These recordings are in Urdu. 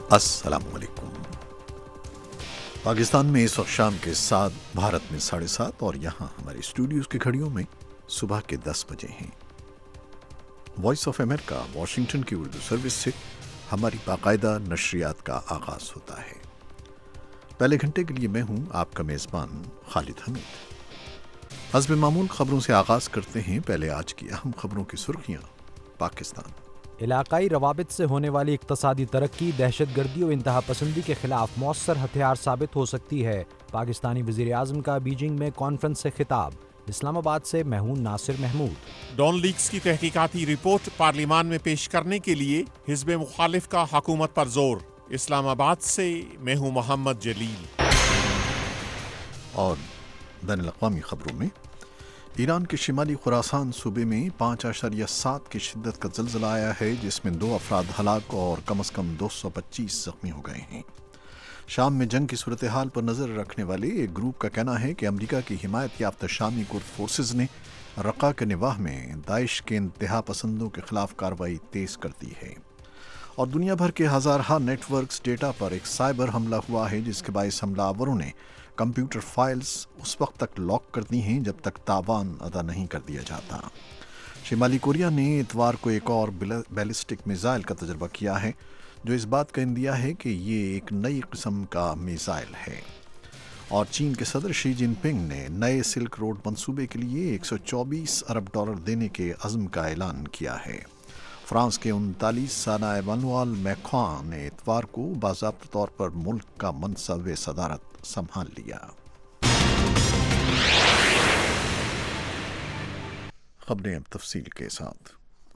السلام علیکم۔ پاکستان میں اس وقت شام کے 7، بھارت میں 7:30 اور یہاں ہمارے اسٹوڈیوز کی گھڑیوں میں صبح کے 10 بجے ہیں۔ وائس آف امریکہ واشنگٹن کی اردو سروس سے ہماری باقاعدہ نشریات کا آغاز ہوتا ہے۔ پہلے گھنٹے کے لیے میں ہوں آپ کا میزبان خالد حمید۔ حسب معمول خبروں سے آغاز کرتے ہیں۔ پہلے آج کی اہم خبروں کی سرخیاں۔ پاکستان علاقائی روابط سے ہونے والی اقتصادی ترقی دہشت گردی و انتہا پسندی کے خلاف مؤثر ہتھیار ثابت ہو سکتی ہے۔ پاکستانی وزیر اعظم کا بیجنگ میں کانفرنس سے خطاب۔ اسلام آباد سے میں ہوں ناصر محمود۔ ڈان لیکس کی تحقیقاتی رپورٹ پارلیمان میں پیش کرنے کے لیے حزب مخالف کا حکومت پر زور۔ اسلام آباد سے میں ہوں محمد جلیل۔ اور بین الاقوامی خبروں میں ایران کے شمالی خراسان صوبے میں 5.7 کی شدت کا زلزلہ آیا ہے، جس میں 2 افراد ہلاک اور کم از کم 225 زخمی ہو گئے ہیں۔ شام میں جنگ کی صورتحال پر نظر رکھنے والے ایک گروپ کا کہنا ہے کہ امریکہ کی حمایت یافتہ شامی کرد فورسز نے رقہ کے نواح میں داعش کے انتہا پسندوں کے خلاف کارروائی تیز کر دی ہے۔ اور دنیا بھر کے ہزارہ نیٹ ورکس ڈیٹا پر ایک سائبر حملہ ہوا ہے، جس کے باعث حملہ آوروں نے کمپیوٹر فائلز اس وقت تک لاک کر دی ہیں جب تک تاوان ادا نہیں کر دیا جاتا۔ شمالی کوریا نے اتوار کو ایک اور بیلسٹک میزائل کا تجربہ کیا ہے، جو اس بات کا اندیا ہے کہ یہ ایک نئی قسم کا میزائل ہے۔ اور چین کے صدر شی جن پنگ نے نئے سلک روڈ منصوبے کے لیے $124 ارب دینے کے عزم کا اعلان کیا ہے۔ فرانس کے 39 سالہ ایمانوئل میکرون نے اتوار کو باضابطہ طور پر ملک کا منصب صدارت سنبھال لیا۔ خبریں اب تفصیل کے ساتھ۔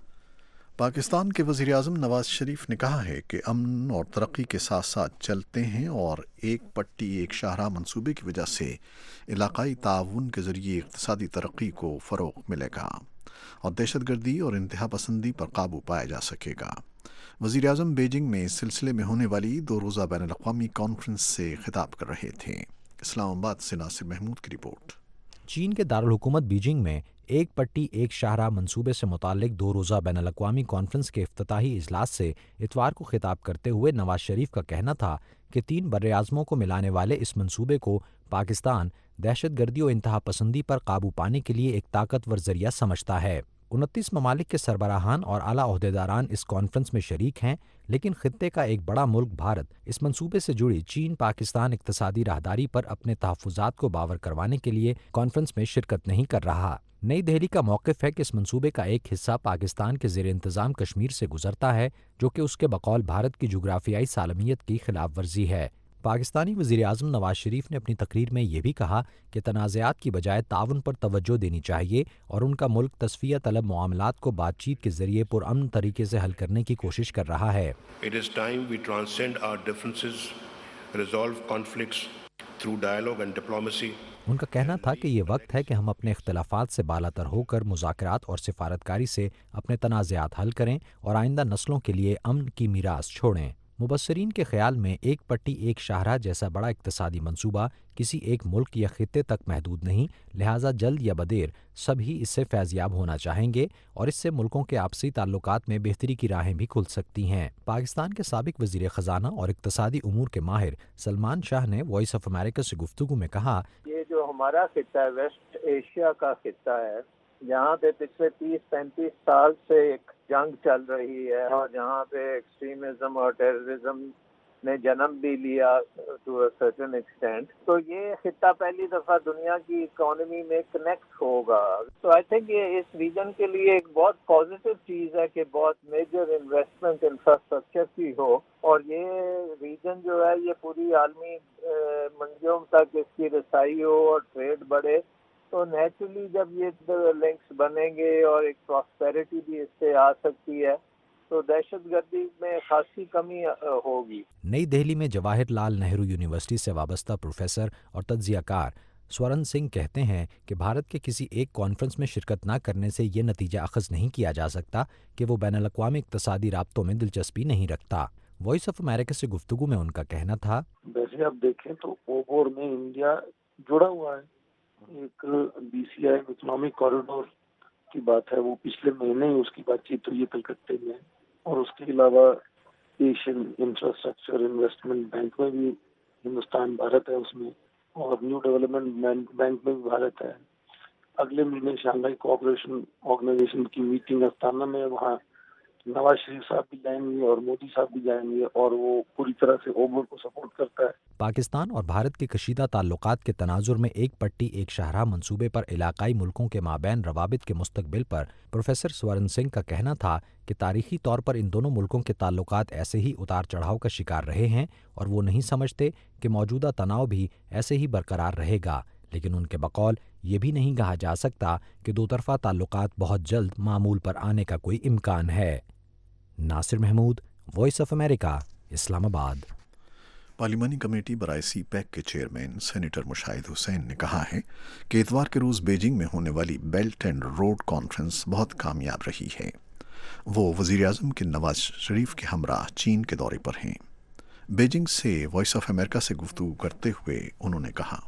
پاکستان کے وزیر اعظم نواز شریف نے کہا ہے کہ امن اور ترقی کے ساتھ ساتھ چلتے ہیں اور ایک پٹی ایک شاہراہ منصوبے کی وجہ سے علاقائی تعاون کے ذریعے اقتصادی ترقی کو فروغ ملے گا اور دہشت گردی اور انتہا پسندی پر قابو پایا جا سکے گا۔ وزیر اعظم بیجنگ میں اس سلسلے میں ہونے والی 2 روزہ بین الاقوامی کانفرنس سے خطاب کر رہے تھے۔ اسلام آباد سے ناصر محمود کی رپورٹ۔ چین کے دارالحکومت بیجنگ میں ایک پٹی ایک شاہراہ منصوبے سے متعلق 2 روزہ بین الاقوامی کانفرنس کے افتتاحی اجلاس سے اتوار کو خطاب کرتے ہوئے نواز شریف کا کہنا تھا کہ 3 براعظموں کو ملانے والے اس منصوبے کو پاکستان دہشت گردی و انتہا پسندی پر قابو پانے کے لیے ایک طاقتور ذریعہ سمجھتا ہے۔ 29 ممالک کے سربراہان اور اعلیٰ عہدیداران اس کانفرنس میں شریک ہیں، لیکن خطے کا ایک بڑا ملک بھارت اس منصوبے سے جڑی چین پاکستان اقتصادی راہداری پر اپنے تحفظات کو باور کروانے کے لیے کانفرنس میں شرکت نہیں کر رہا۔ نئی دہلی کا موقف ہے کہ اس منصوبے کا ایک حصہ پاکستان کے زیر انتظام کشمیر سے گزرتا ہے، جو کہ اس کے بقول بھارت کی جغرافیائی سالمیت کی خلاف ورزی ہے۔ پاکستانی وزیر اعظم نواز شریف نے اپنی تقریر میں یہ بھی کہا کہ تنازعات کی بجائے تعاون پر توجہ دینی چاہیے اور ان کا ملک تصفیہ طلب معاملات کو بات چیت کے ذریعے پرامن طریقے سے حل کرنے کی کوشش کر رہا ہے۔ It is time we transcend our differences, resolve conflicts through dialogue and diplomacy. ان کا کہنا تھا کہ یہ وقت ہے کہ ہم اپنے اختلافات سے بالاتر ہو کر مذاکرات اور سفارتکاری سے اپنے تنازعات حل کریں اور آئندہ نسلوں کے لیے امن کی میراث چھوڑیں۔ مبصرین کے خیال میں ایک پٹی ایک شاہراہ جیسا بڑا اقتصادی منصوبہ کسی ایک ملک یا خطے تک محدود نہیں، لہٰذا جلد یا بدیر سبھی اس سے فیضیاب ہونا چاہیں گے اور اس سے ملکوں کے آپسی تعلقات میں بہتری کی راہیں بھی کھل سکتی ہیں۔ پاکستان کے سابق وزیر خزانہ اور اقتصادی امور کے ماہر سلمان شاہ نے وائس آف امریکہ سے گفتگو میں کہا، یہ جو ہمارا خطہ ہے ویسٹ ایشیا کا خطہ ہے، جہاں پہ پچھلے 30-35 سال سے ایک جنگ چل رہی ہے اور جہاں پہ ایکسٹریمزم اور ٹیررزم نے جنم بھی لیا ٹو اے سرٹن ایکسٹینٹ، تو یہ خطہ پہلی دفعہ دنیا کی اکانومی میں کنیکٹ ہوگا۔ تو آئی تھنک یہ اس ریجن کے لیے ایک بہت پازیٹیو چیز ہے کہ بہت میجر انویسٹمنٹ انفراسٹرکچر کی ہو، اور یہ ریجن جو ہے یہ پوری عالمی منڈیوں تک اس کی رسائی ہو اور ٹریڈ بڑھے، تو نیچرلی جب یہ لنکس بنیں گے اور ایک پراسپیرٹی بھی اس سے آ سکتی ہے، تو دہشت گردی میں خاصی کمی ہوگی۔ نئی دہلی میں جواہر لال نہرو یونیورسٹی سے وابستہ پروفیسر اور تجزیہ کار سورن سنگھ کہتے ہیں کہ بھارت کے کسی ایک کانفرنس میں شرکت نہ کرنے سے یہ نتیجہ اخذ نہیں کیا جا سکتا کہ وہ بین الاقوامی اقتصادی رابطوں میں دلچسپی نہیں رکھتا۔ وائس آف امریکہ سے گفتگو میں ان کا کہنا تھا، ویسے آپ دیکھیں تو اوبور میں انڈیا جڑا ہوا ہے، ایک BCI اکنامک کوریڈور کی بات ہے، وہ پچھلے مہینے ہی اس کی بات چیت ہوئی ہے کلکتے میں، اور اس کے علاوہ ایشین انفراسٹرکچر انویسٹمنٹ بینک میں بھی ہندوستان بھارت ہے اس میں، اور نیو ڈیولپمنٹ بینک میں بھی بھارت ہے۔ اگلے مہینے شانگھائی کوآپریشن آرگنائزیشن کی میٹنگ استانا میں، وہاں نواز شریف صاحب بھی جائیں گے اور مودی صاحب بھی جائیں گے، اور وہ پوری طرح سے اوبر کو سپورٹ کرتا ہے۔ پاکستان اور بھارت کے کشیدہ تعلقات کے تناظر میں ایک پٹی ایک شاہراہ منصوبے پر علاقائی ملکوں کے مابین روابط کے مستقبل پر پروفیسر سورن سنگھ کا کہنا تھا کہ تاریخی طور پر ان دونوں ملکوں کے تعلقات ایسے ہی اتار چڑھاؤ کا شکار رہے ہیں اور وہ نہیں سمجھتے کہ موجودہ تناؤ بھی ایسے ہی برقرار رہے گا، لیکن ان کے بقول یہ بھی نہیں کہا جا سکتا کہ دو طرفہ تعلقات بہت جلد معمول پر آنے کا کوئی امکان ہے۔ Nasir Mahmood, voice of America, Islamabad. پارلیمانی کمیٹی برائے سی پیک کے چیئرمین سینیٹر مشاہد حسین نے کہا ہے کہ اتوار کے روز بیجنگ میں ہونے والی بیلٹ اینڈ روڈ کانفرنس بہت کامیاب رہی ہے۔ وہ وزیر اعظم کے نواز شریف کے ہمراہ چین کے دورے پر ہیں۔ بیجنگ سے وائس آف امریکہ سے گفتگو کرتے ہوئے انہوں نے کہا،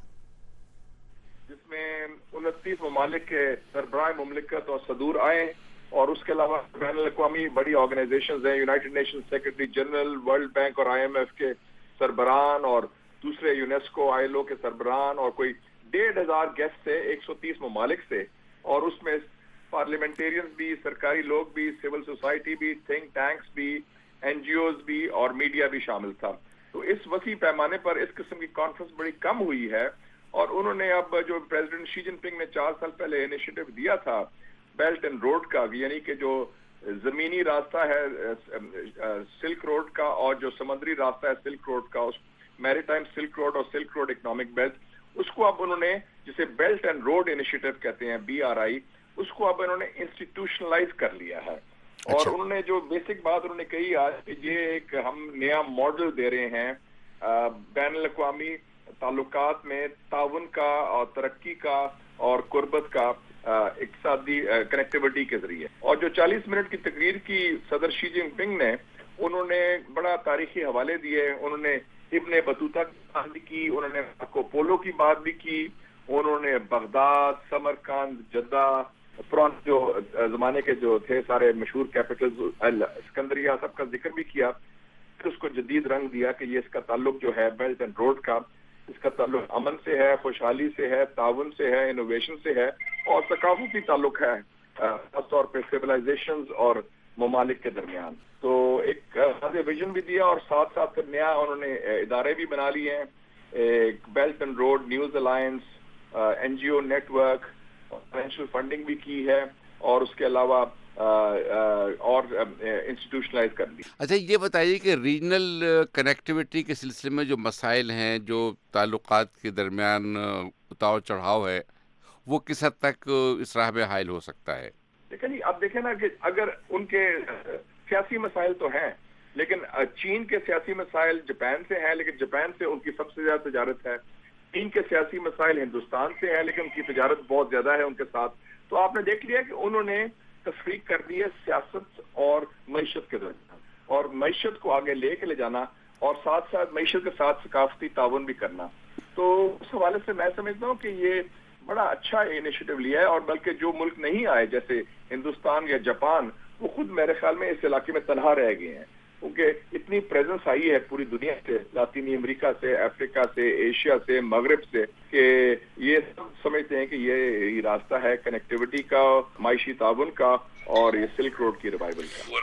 جس میں 29 ممالک کے سربراہ مملکت اور صدور آئے، اور اس کے علاوہ بین الاقوامی بڑی آرگنائزیشنز ہیں، United Nation secretary general, world bank اور آئی ایم ایف کے سربراہان، اور دوسرے یونیسکو آئی ایل او کے سربراہان، اور کوئی 1,500 گیسٹ تھے 130 ممالک سے، اور اس میں پارلیمنٹیرینز بھی، سرکاری لوگ بھی، سول سوسائٹی بھی، تھنک ٹینکس بھی، این جی اوز بھی، اور میڈیا بھی شامل تھا۔ تو اس وسیع پیمانے پر اس قسم کی کانفرنس بڑی کم ہوئی ہے، اور انہوں نے اب جو پریزیڈنٹ شی جن پنگ نے 4 سال پہلے انیشیٹو دیا تھا بیلٹ اینڈ روڈ کا، یعنی کہ جو زمینی راستہ ہے سلک روڈ کا اور جو سمندری راستہ ہے سلک روڈ کا، اس میری ٹائم سلک روڈ اور سلک روڈ اکنامک بیلٹ، اس کو اب انہوں نے جسے بیلٹ اینڈ روڈ انیشیٹو کہتے ہیں BRI، اس کو اب انہوں نے انسٹیٹیوشنلائز کر لیا ہے۔ اور انہوں نے جو بیسک بات انہوں نے کہی آج کہ یہ ایک ہم نیا ماڈل دے رہے ہیں بین الاقوامی تعلقات میں تعاون کا اور ترقی کا اور قربت کا اقتصادی کنیکٹیوٹی کے ذریعے۔ اور جو 40 منٹ کی تقریر کی صدر شی جن پنگ نے، انہوں نے بڑا تاریخی حوالے دیے، انہوں نے ابن بطوطہ کی بات بھی کی، انہوں نے مارکو پولو کی بات بھی کی، انہوں نے بغداد، سمرقند، جدہ، پرانے جو زمانے کے جو تھے سارے مشہور کیپٹلز، اسکندریہ، سب کا ذکر بھی کیا، پھر اس کو جدید رنگ دیا کہ یہ اس کا تعلق جو ہے بیلٹ اینڈ روڈ کا، اس کا تعلق امن سے ہے، خوشحالی سے ہے، تعاون سے ہے، انوویشن سے ہے، اور ثقافتی تعلق ہے خاص طور پہ سیولائزیشنز اور ممالک کے درمیان۔ تو ایک واضح ویژن بھی دیا، اور ساتھ ساتھ پھر نیا انہوں نے ادارے بھی بنا لیے ہیں، ایک belt and road news alliance, N G O network, financial funding بھی کی ہے، اور اس کے علاوہ اور انسٹیٹیوشنلائز کر دی۔ اچھا یہ بتائیے کہ ریجنل کنیکٹیوٹی کے سلسلے میں جو مسائل ہیں، جو تعلقات کے درمیان اتار چڑھاؤ ہے، وہ کس حد تک اس راہ میں حائل ہو سکتا ہے؟ لیکن اب دیکھیں نا کہ اگر ان کے سیاسی مسائل تو ہیں، لیکن چین کے سیاسی مسائل جاپان سے ہیں، لیکن جاپان سے ان کی سب سے زیادہ تجارت ہے۔ چین کے سیاسی مسائل ہندوستان سے ہیں، لیکن ان کی تجارت بہت زیادہ ہے ان کے ساتھ۔ تو آپ نے دیکھ لیا کہ انہوں نے تفریق کر دی ہے سیاست اور معیشت کے درمیان، اور معیشت کو آگے لے کے لے جانا، اور ساتھ ساتھ معیشت کے ساتھ ثقافتی تعاون بھی کرنا۔ تو اس حوالے سے میں سمجھتا ہوں کہ یہ بڑا اچھا انیشیٹو لیا ہے، اور بلکہ جو ملک نہیں آئے جیسے ہندوستان یا جاپان، وہ خود میرے خیال میں اس علاقے میں تنہا رہ گئے ہیں، کیونکہ اتنی پریزنس آئی ہے پوری دنیا سے، لاطینی امریکہ سے، افریقہ سے، ایشیا سے، مغرب سے، کہ یہ سب سمجھتے ہیں کہ یہ راستہ ہے کنیکٹیوٹی کا، معاشی تعاون کا، اور یہ سلک روڈ کی ریوائول کا۔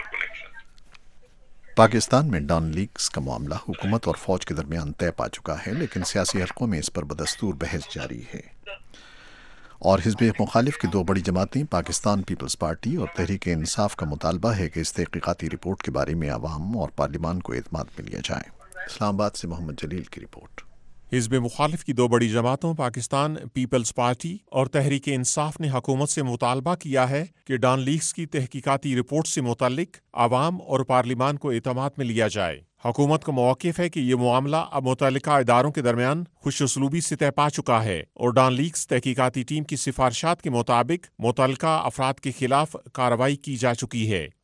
پاکستان میں ڈان لیکس کا معاملہ حکومت اور فوج کے درمیان طے پا چکا ہے، لیکن سیاسی حلقوں میں اس پر بدستور بحث جاری ہے، اور حزب مخالف کی 2 بڑی جماعتیں پاکستان پیپلز پارٹی اور تحریک انصاف کا مطالبہ ہے کہ اس تحقیقاتی رپورٹ کے بارے میں عوام اور پارلیمان کو اعتماد میں لیا جائے۔ اسلام آباد سے محمد جلیل کی رپورٹ۔ حزب مخالف کی 2 بڑی جماعتوں پاکستان پیپلز پارٹی اور تحریک انصاف نے حکومت سے مطالبہ کیا ہے کہ ڈان لیکس کی تحقیقاتی رپورٹ سے متعلق عوام اور پارلیمان کو اعتماد میں لیا جائے۔ حکومت کو موقف ہے کہ یہ معاملہ اب متعلقہ اداروں کے درمیان خوش اسلوبی سے طے پا چکا ہے، اور ڈان لیکس تحقیقاتی ٹیم کی سفارشات کے مطابق متعلقہ افراد کے خلاف کارروائی کی جا چکی ہے۔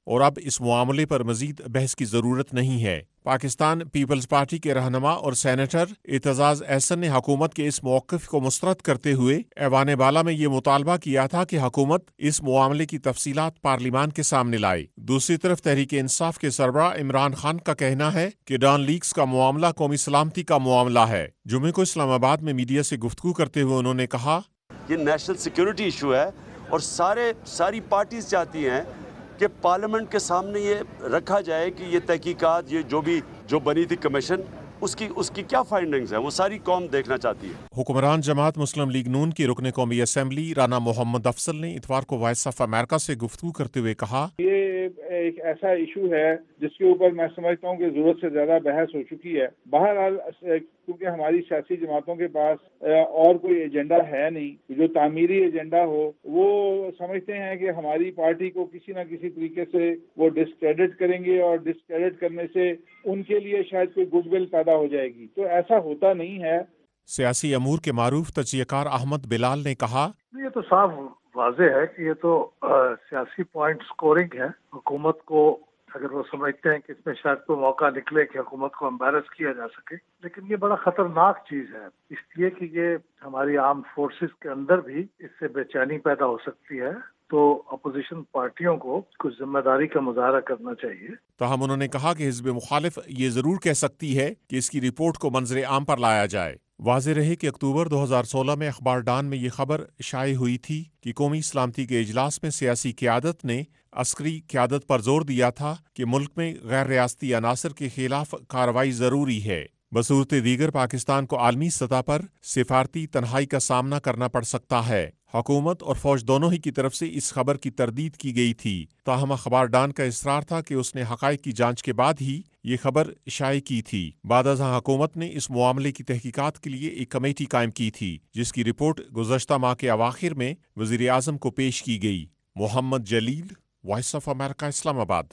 اور اب اس معاملے پر مزید بحث کی ضرورت نہیں ہے۔ پاکستان پیپلز پارٹی کے رہنما اور سینیٹر اعتزاز احسن نے حکومت کے اس موقف کو مسترد کرتے ہوئے ایوان بالا میں یہ مطالبہ کیا تھا کہ حکومت اس معاملے کی تفصیلات پارلیمان کے سامنے لائے۔ دوسری طرف تحریک انصاف کے سربراہ عمران خان کا کہنا ہے کہ ڈان لیکس کا معاملہ قومی سلامتی کا معاملہ ہے۔ جمعے کو اسلام آباد میں میڈیا سے گفتگو کرتے ہوئے انہوں نے کہا، یہ نیشنل سیکیورٹی ایشو ہے اور ساری پارٹیز چاہتی ہیں کہ پارلیمنٹ کے سامنے یہ رکھا جائے کہ یہ تحقیقات، یہ جو بنی تھی کمیشن، اس کی کیا فائنڈنگز ہیں، وہ ساری قوم دیکھنا چاہتی ہے۔ حکمران جماعت مسلم لیگ نون کے رکن قومی اسمبلی رانا محمد افضل نے اتوار کو وائس آف امریکہ سے گفتگو کرتے ہوئے کہا، یہ ایک ایسا ایشو ہے جس کے اوپر میں سمجھتا ہوں کہ ضرورت سے زیادہ بحث ہو چکی ہے۔ بہرحال کیونکہ ہماری سیاسی جماعتوں کے پاس اور کوئی ایجنڈا ہے نہیں، جو تعمیری ایجنڈا ہو، وہ سمجھتے ہیں کہ ہماری پارٹی کو کسی نہ کسی طریقے سے وہ ڈسکریڈٹ کریں گے اور ڈسکریڈٹ کرنے سے ان کے لیے شاید کوئی گڈ ول پیدا ہو جائے گی، تو ایسا ہوتا نہیں ہے۔ سیاسی امور کے معروف تجزیہ کار احمد بلال نے کہا، یہ تو صاف واضح ہے کہ یہ تو سیاسی پوائنٹ سکورنگ ہے۔ حکومت کو اگر وہ سمجھتے ہیں کہ اس میں شاید کوئی موقع نکلے کہ حکومت کو امبیرس کیا جا سکے، لیکن یہ بڑا خطرناک چیز ہے، اس لیے کہ یہ ہماری آرم فورسز کے اندر بھی اس سے بے چینی پیدا ہو سکتی ہے، تو اپوزیشن پارٹیوں کو کچھ ذمہ داری کا مظاہرہ کرنا چاہیے۔ تاہم انہوں نے کہا کہ حزب مخالف یہ ضرور کہہ سکتی ہے کہ اس کی رپورٹ کو منظر عام پر لایا جائے۔ واضح رہے کہ اکتوبر 2016 میں اخبار ڈان میں یہ خبر شائع ہوئی تھی کہ قومی سلامتی کے اجلاس میں سیاسی قیادت نے عسکری قیادت پر زور دیا تھا کہ ملک میں غیر ریاستی عناصر کے خلاف کارروائی ضروری ہے۔ بصورت دیگر پاکستان کو عالمی سطح پر سفارتی تنہائی کا سامنا کرنا پڑ سکتا ہے۔ حکومت اور فوج دونوں ہی کی طرف سے اس خبر کی تردید کی گئی تھی، تاہم اخبار ڈان کا اصرار تھا کہ اس نے حقائق کی جانچ کے بعد ہی یہ خبر شائع کی تھی۔ بعد ازاں حکومت نے اس معاملے کی تحقیقات کے لیے ایک کمیٹی قائم کی تھی، جس کی رپورٹ گزشتہ ماہ کے اواخر میں وزیر اعظم کو پیش کی گئی۔ محمد جلیل، وائس آف امریکہ، اسلام آباد۔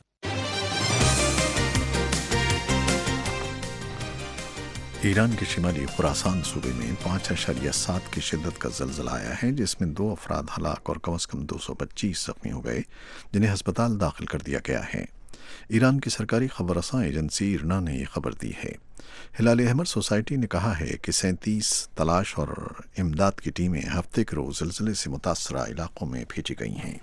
ایران کے شمالی خراسان صوبے میں 5.7 کی شدت کا زلزلہ آیا ہے، جس میں 2 افراد ہلاک اور کم از کم 225 زخمی ہو گئے، جنہیں ہسپتال داخل کر دیا گیا ہے۔ ایران کی سرکاری خبر رساں ایجنسی ایرنا نے یہ خبر دی ہے۔ ہلال احمر سوسائٹی نے کہا ہے کہ 37 تلاش اور امداد کی ٹیمیں ہفتے کے روز زلزلے سے متاثرہ علاقوں میں بھیجی گئی ہیں۔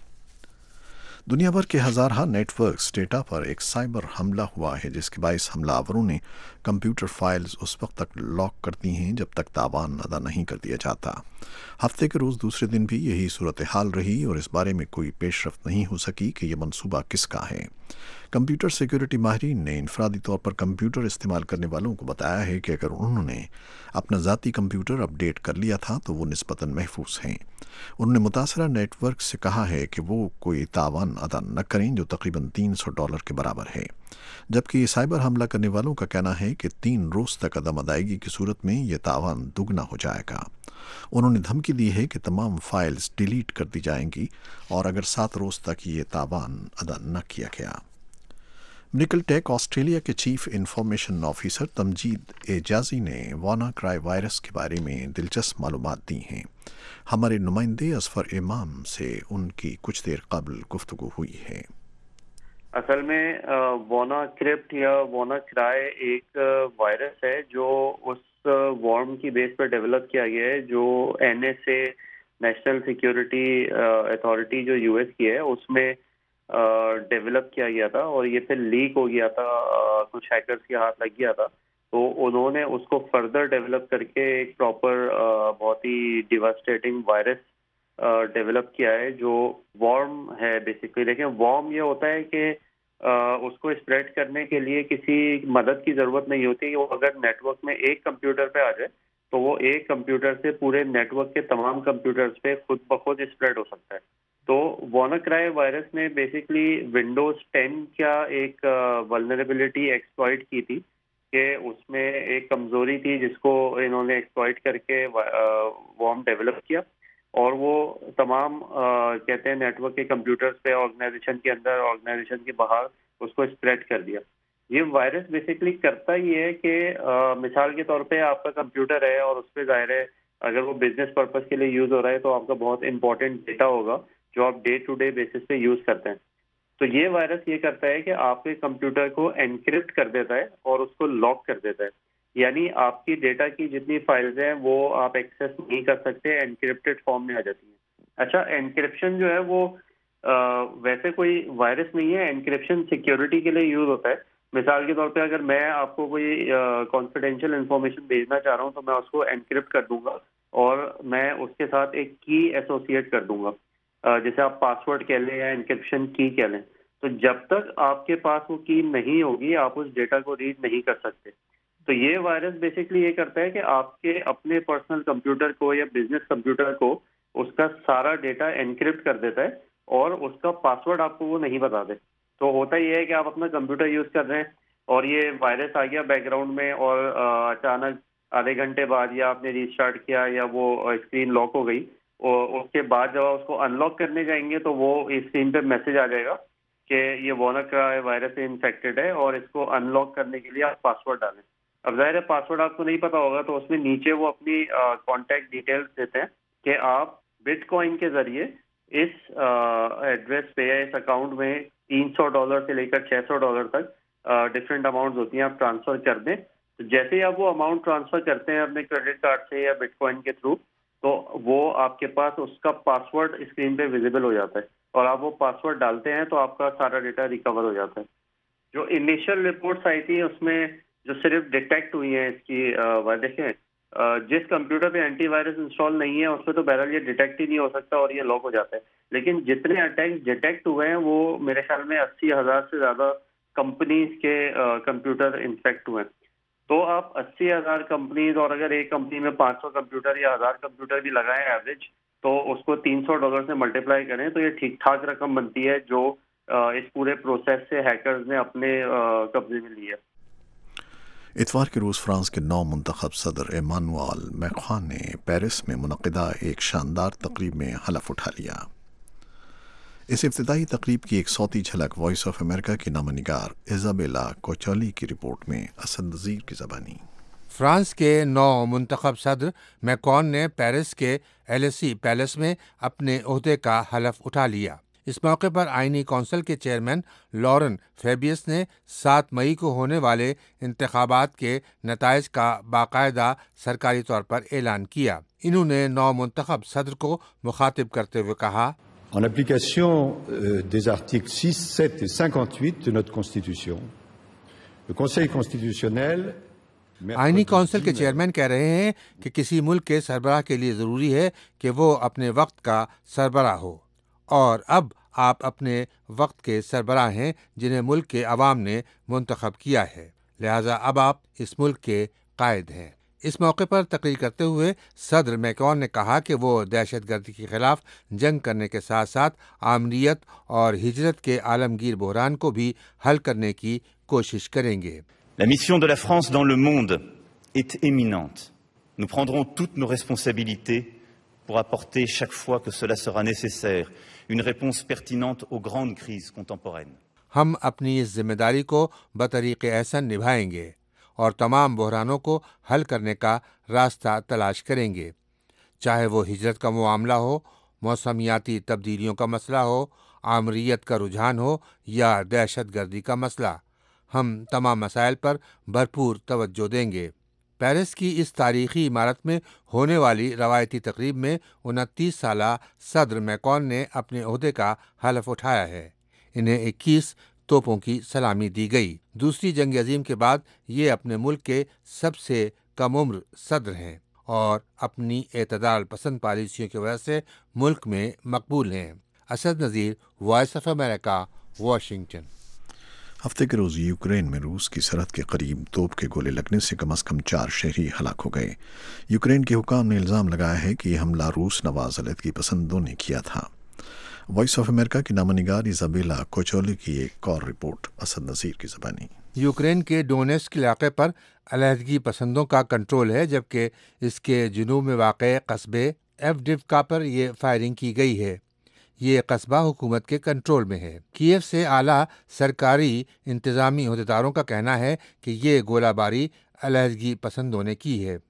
دنیا بھر کے ہزارہ نیٹ ورکس ڈیٹا پر ایک سائبر حملہ ہوا ہے، جس کے باعث حملہ آوروں نے کمپیوٹر فائلز اس وقت تک لاک کر دی ہیں جب تک تاوان ادا نہیں کر دیا جاتا۔ ہفتے کے روز دوسرے دن بھی یہی صورتحال رہی اور اس بارے میں کوئی پیش رفت نہیں ہو سکی کہ یہ منصوبہ کس کا ہے۔ کمپیوٹر سیکیورٹی ماہرین نے انفرادی طور پر کمپیوٹر استعمال کرنے والوں کو بتایا ہے کہ اگر انہوں نے اپنا ذاتی کمپیوٹر اپ ڈیٹ کر لیا تھا تو وہ نسبتاً محفوظ ہیں۔ انہوں نے متاثرہ نیٹ ورک سے کہا ہے کہ وہ کوئی تاوان ادا نہ کریں، جو تقریباً $300 کے برابر ہے، جبکہ یہ سائبر حملہ کرنے والوں کا کہنا ہے کہ 3 روز تک عدم ادائیگی کی صورت میں یہ تاوان دگنا ہو جائے گا۔ انہوں نے دھمکی دی ہے کہ تمام فائلز ڈیلیٹ کر دی جائیں گی اور اگر 7 روز تک یہ تاوان ادا نہ کیا گیا۔ نکل ٹیک آسٹریلیا کے chief information officer Tamjeed Ejazi نے وانا کرائے وائرس کے بارے میں دلچسپ معلومات دی ہیں۔ ہمارے نمائندے اظفر امام سے ان کی کچھ دیر قبل گفتگو ہوئی ہے۔ اصل میں وانا کرپٹ یا وانا کرائے ایک وائرس ہے جو اس وارم کی بیس پر ڈیولپ کیا گیا ہے، جو NSA نیشنل سیکیورٹی اتھارٹی جو US کی ہے اس میں ڈیولپ کیا گیا تھا، اور یہ پھر لیک ہو گیا تھا، کچھ ہیکرز کے ہاتھ لگ گیا تھا، تو انہوں نے اس کو فردر ڈیولپ کر کے ایک پراپر بہت ہی ڈیواسٹیٹنگ وائرس ڈیولپ کیا ہے جو وارم ہے بیسیکلی۔ لیکن وارم یہ ہوتا ہے کہ اس کو اسپریڈ کرنے کے لیے کسی مدد کی ضرورت نہیں ہوتی، وہ اگر نیٹ ورک میں ایک کمپیوٹر پہ آ جائے تو وہ ایک کمپیوٹر سے پورے نیٹ ورک کے تمام کمپیوٹرز پہ خود بخود اسپریڈ ہو سکتا ہے۔ تو واناکرائے وائرس نے بیسکلی ونڈوز 10 کا ایک ولنریبلٹی ایکسپلائٹ کی تھی کہ اس میں ایک کمزوری تھی جس کو انہوں نے ایکسپلائٹ کر کے وارم ڈیولپ کیا، اور وہ تمام کہتے ہیں نیٹ ورک کے کمپیوٹرز پہ آرگنائزیشن کے اندر، آرگنائزیشن کے باہر اس کو اسپریڈ کر دیا۔ یہ وائرس بیسکلی کرتا یہ ہے کہ مثال کے طور پہ آپ کا کمپیوٹر ہے اور اس پہ ظاہر ہے اگر وہ بزنس پرپز کے لیے یوز ہو رہا ہے تو آپ کا بہت امپورٹنٹ ڈیٹا ہوگا جو آپ ڈے ٹو ڈے بیسس پہ یوز کرتے ہیں۔ تو یہ وائرس یہ کرتا ہے کہ آپ کے کمپیوٹر کو انکرپٹ کر دیتا ہے اور اس کو لاک کر دیتا ہے، یعنی آپ کی ڈیٹا کی جتنی فائلز ہیں وہ آپ ایکسیس نہیں کر سکتے، انکرپٹڈ فارم میں آ جاتی ہیں۔ اچھا، انکرپشن جو ہے وہ ویسے کوئی وائرس نہیں ہے، انکرپشن سیکیورٹی کے لیے یوز ہوتا ہے۔ مثال کے طور پہ اگر میں آپ کو کوئی کانفیڈینشیل انفارمیشن بھیجنا چاہ رہا ہوں تو میں اس کو انکرپٹ کر دوں گا اور میں اس کے ساتھ ایک کی ایسوسیٹ کر دوں گا، جیسے آپ پاسورڈ کہہ لیں یا انکرپشن کی کہہ لیں۔ تو جب تک آپ کے پاس وہ کی نہیں ہوگی آپ اس ڈیٹا کو ریڈ نہیں کر سکتے۔ تو یہ وائرس بیسکلی یہ کرتا ہے کہ آپ کے اپنے پرسنل کمپیوٹر کو یا بزنس کمپیوٹر کو اس کا سارا ڈیٹا انکرپٹ کر دیتا ہے اور اس کا پاسورڈ آپ کو وہ نہیں بتا دے۔ تو ہوتا یہ ہے کہ آپ اپنا کمپیوٹر یوز کر رہے ہیں اور یہ وائرس آ گیا بیک گراؤنڈ میں اور اچانک آدھے گھنٹے بعد یا آپ نے ریسٹارٹ کیا یا وہ اسکرین لاک ہو گئی، اور اس کے بعد جب آپ اس کو ان لاک کرنے جائیں گے تو وہ اسکرین پہ میسج آ جائے گا کہ یہ WannaCry وائرس سے انفیکٹڈ ہے اور اس کو ان لاک کرنے کے لیے آپ پاسورڈ ڈالیں۔ اب ظاہر ہے پاسورڈ آپ کو نہیں پتا ہوگا تو اس میں نیچے وہ اپنی کانٹیکٹ ڈیٹیلز دیتے ہیں کہ آپ بٹ کوائن کے ذریعے اس ایڈریس پہ یا اس اکاؤنٹ میں $300 سے لے کر $600 تک ڈفرینٹ اماؤنٹس ہوتی ہیں، آپ ٹرانسفر کر دیں۔ تو جیسے ہی آپ وہ اماؤنٹ ٹرانسفر کرتے ہیں اپنے کریڈٹ کارڈ سے یا بٹ کوائن کے تھرو، تو وہ آپ کے پاس اس کا پاسورڈ اسکرین پہ ویزیبل ہو جاتا ہے اور آپ وہ پاسورڈ ڈالتے ہیں تو آپ کا سارا ڈیٹا ریکور ہو جاتا ہے۔ جو انیشیل رپورٹس آئی تھی اس میں جو صرف ڈیٹیکٹ ہوئی ہیں اس کی دیکھیں جس کمپیوٹر پہ اینٹی وائرس انسٹال نہیں ہے اس پہ تو بہرحال یہ ڈیٹیکٹ ہی نہیں ہو سکتا اور یہ لاک ہو جاتا ہے، لیکن جتنے اٹیک ڈیٹیکٹ ہوئے ہیں وہ میرے خیال میں 80,000 سے زیادہ کمپنیز کے کمپیوٹر انفیکٹ ہوئے ہیں۔ تو آپ 80,000 کمپنیز اور اگر ایک کمپنی میں 500 کمپیوٹر یا 1000 کمپیوٹر بھی لگائیں ایوریج، تو اس کو $300 سے ملٹیپلائی کریں تو یہ ٹھیک ٹھاک رقم بنتی ہے جو اس پورے پروسیس سے ہیکرز نے اپنے قبضے میں لی ہے۔ اتوار کے روز فرانس کے نو منتخب صدر ایمانوئل میکرون نے پیرس میں منعقدہ ایک شاندار تقریب میں حلف اٹھا لیا۔ اس افتتاحی تقریب کی ایک صوتی جھلک وائس آف امریکہ کی نامہ نگار ایزابیلا کوچولی کی رپورٹ میں اسد نذیر کی زبانی۔ فرانس کے نو منتخب صدر میکرون نے پیرس کے ایلیسی پیلس میں اپنے عہدے کا حلف اٹھا لیا۔ اس موقع پر آئینی کونسل کے چیئرمین لورن فیبیس نے 7 مئی کو ہونے والے انتخابات کے نتائج کا باقاعدہ سرکاری طور پر اعلان کیا۔ انہوں نے نو منتخب صدر کو مخاطب کرتے ہوئے کہا، En application des articles 6, 7 et 58 de notre Constitution, le Conseil constitutionnel... آئینی کونسل کے چیئرمین کہہ رہے ہیں کہ کسی ملک کے سربراہ کے لیے ضروری ہے کہ وہ اپنے وقت کا سربراہ ہو، اور اب آپ اپنے وقت کے سربراہ ہیں جنہیں ملک کے عوام نے منتخب کیا ہے، لہذا اب آپ اس ملک کے قائد ہیں۔ اس موقع پر تقریر کرتے ہوئے صدر میکرون نے کہا کہ وہ دہشت گردی کے خلاف جنگ کرنے کے ساتھ ساتھ آمریت اور ہجرت کے عالمگیر بحران کو بھی حل کرنے کی کوشش کریں گے۔ La mission de la France dans le monde est éminente. Nous prendrons toutes nos responsabilités pour apporter chaque fois que cela sera nécessaire une réponse pertinente aux grandes crises contemporaines. ہم اپنی اس ذمہ داری کو بطریق احسن نبھائیں گے اور تمام بحرانوں کو حل کرنے کا راستہ تلاش کریں گے، چاہے وہ ہجرت کا معاملہ ہو، موسمیاتی تبدیلیوں کا مسئلہ ہو، آمریت کا رجحان ہو یا دہشت گردی کا مسئلہ۔ ہم تمام مسائل پر بھرپور توجہ دیں گے۔ پیرس کی اس تاریخی عمارت میں ہونے والی روایتی تقریب میں 29 سالہ صدر میکرون نے اپنے عہدے کا حلف اٹھایا ہے۔ انہیں 21 توپوں کی سلامی دی گئی۔ دوسری جنگ عظیم کے بعد یہ اپنے ملک کے سب سے کم عمر صدر ہیں اور اپنی اعتدال پسند پالیسیوں کی وجہ سے ملک میں مقبول ہیں۔ Asad Nazir, voice of America, Washington. ہفتے کے روز یوکرین میں روس کی سرحد کے قریب توپ کے گولے لگنے سے کم از کم 4 شہری ہلاک ہو گئے۔ یوکرین کے حکام نے الزام لگایا ہے کہ یہ حملہ روس نواز علیحدگی پسندوں نے کیا تھا۔ وائس آف امریکہ کی نامہ نگار ایزابیلا کوچولی کی ایک اور رپورٹ، اسد نذیر کی زبانی۔ یوکرین کے ڈونیٹسک علاقے پر علیحدگی پسندوں کا کنٹرول ہے، جبکہ اس کے جنوب میں واقع قصبے ایوڈیوکا پر یہ فائرنگ کی گئی ہے۔ یہ قصبہ حکومت کے کنٹرول میں ہے۔ کیف سے اعلیٰ سرکاری انتظامی عہدیداروں کا کہنا ہے کہ یہ گولہ باری علیحدگی پسندوں نے کی ہے۔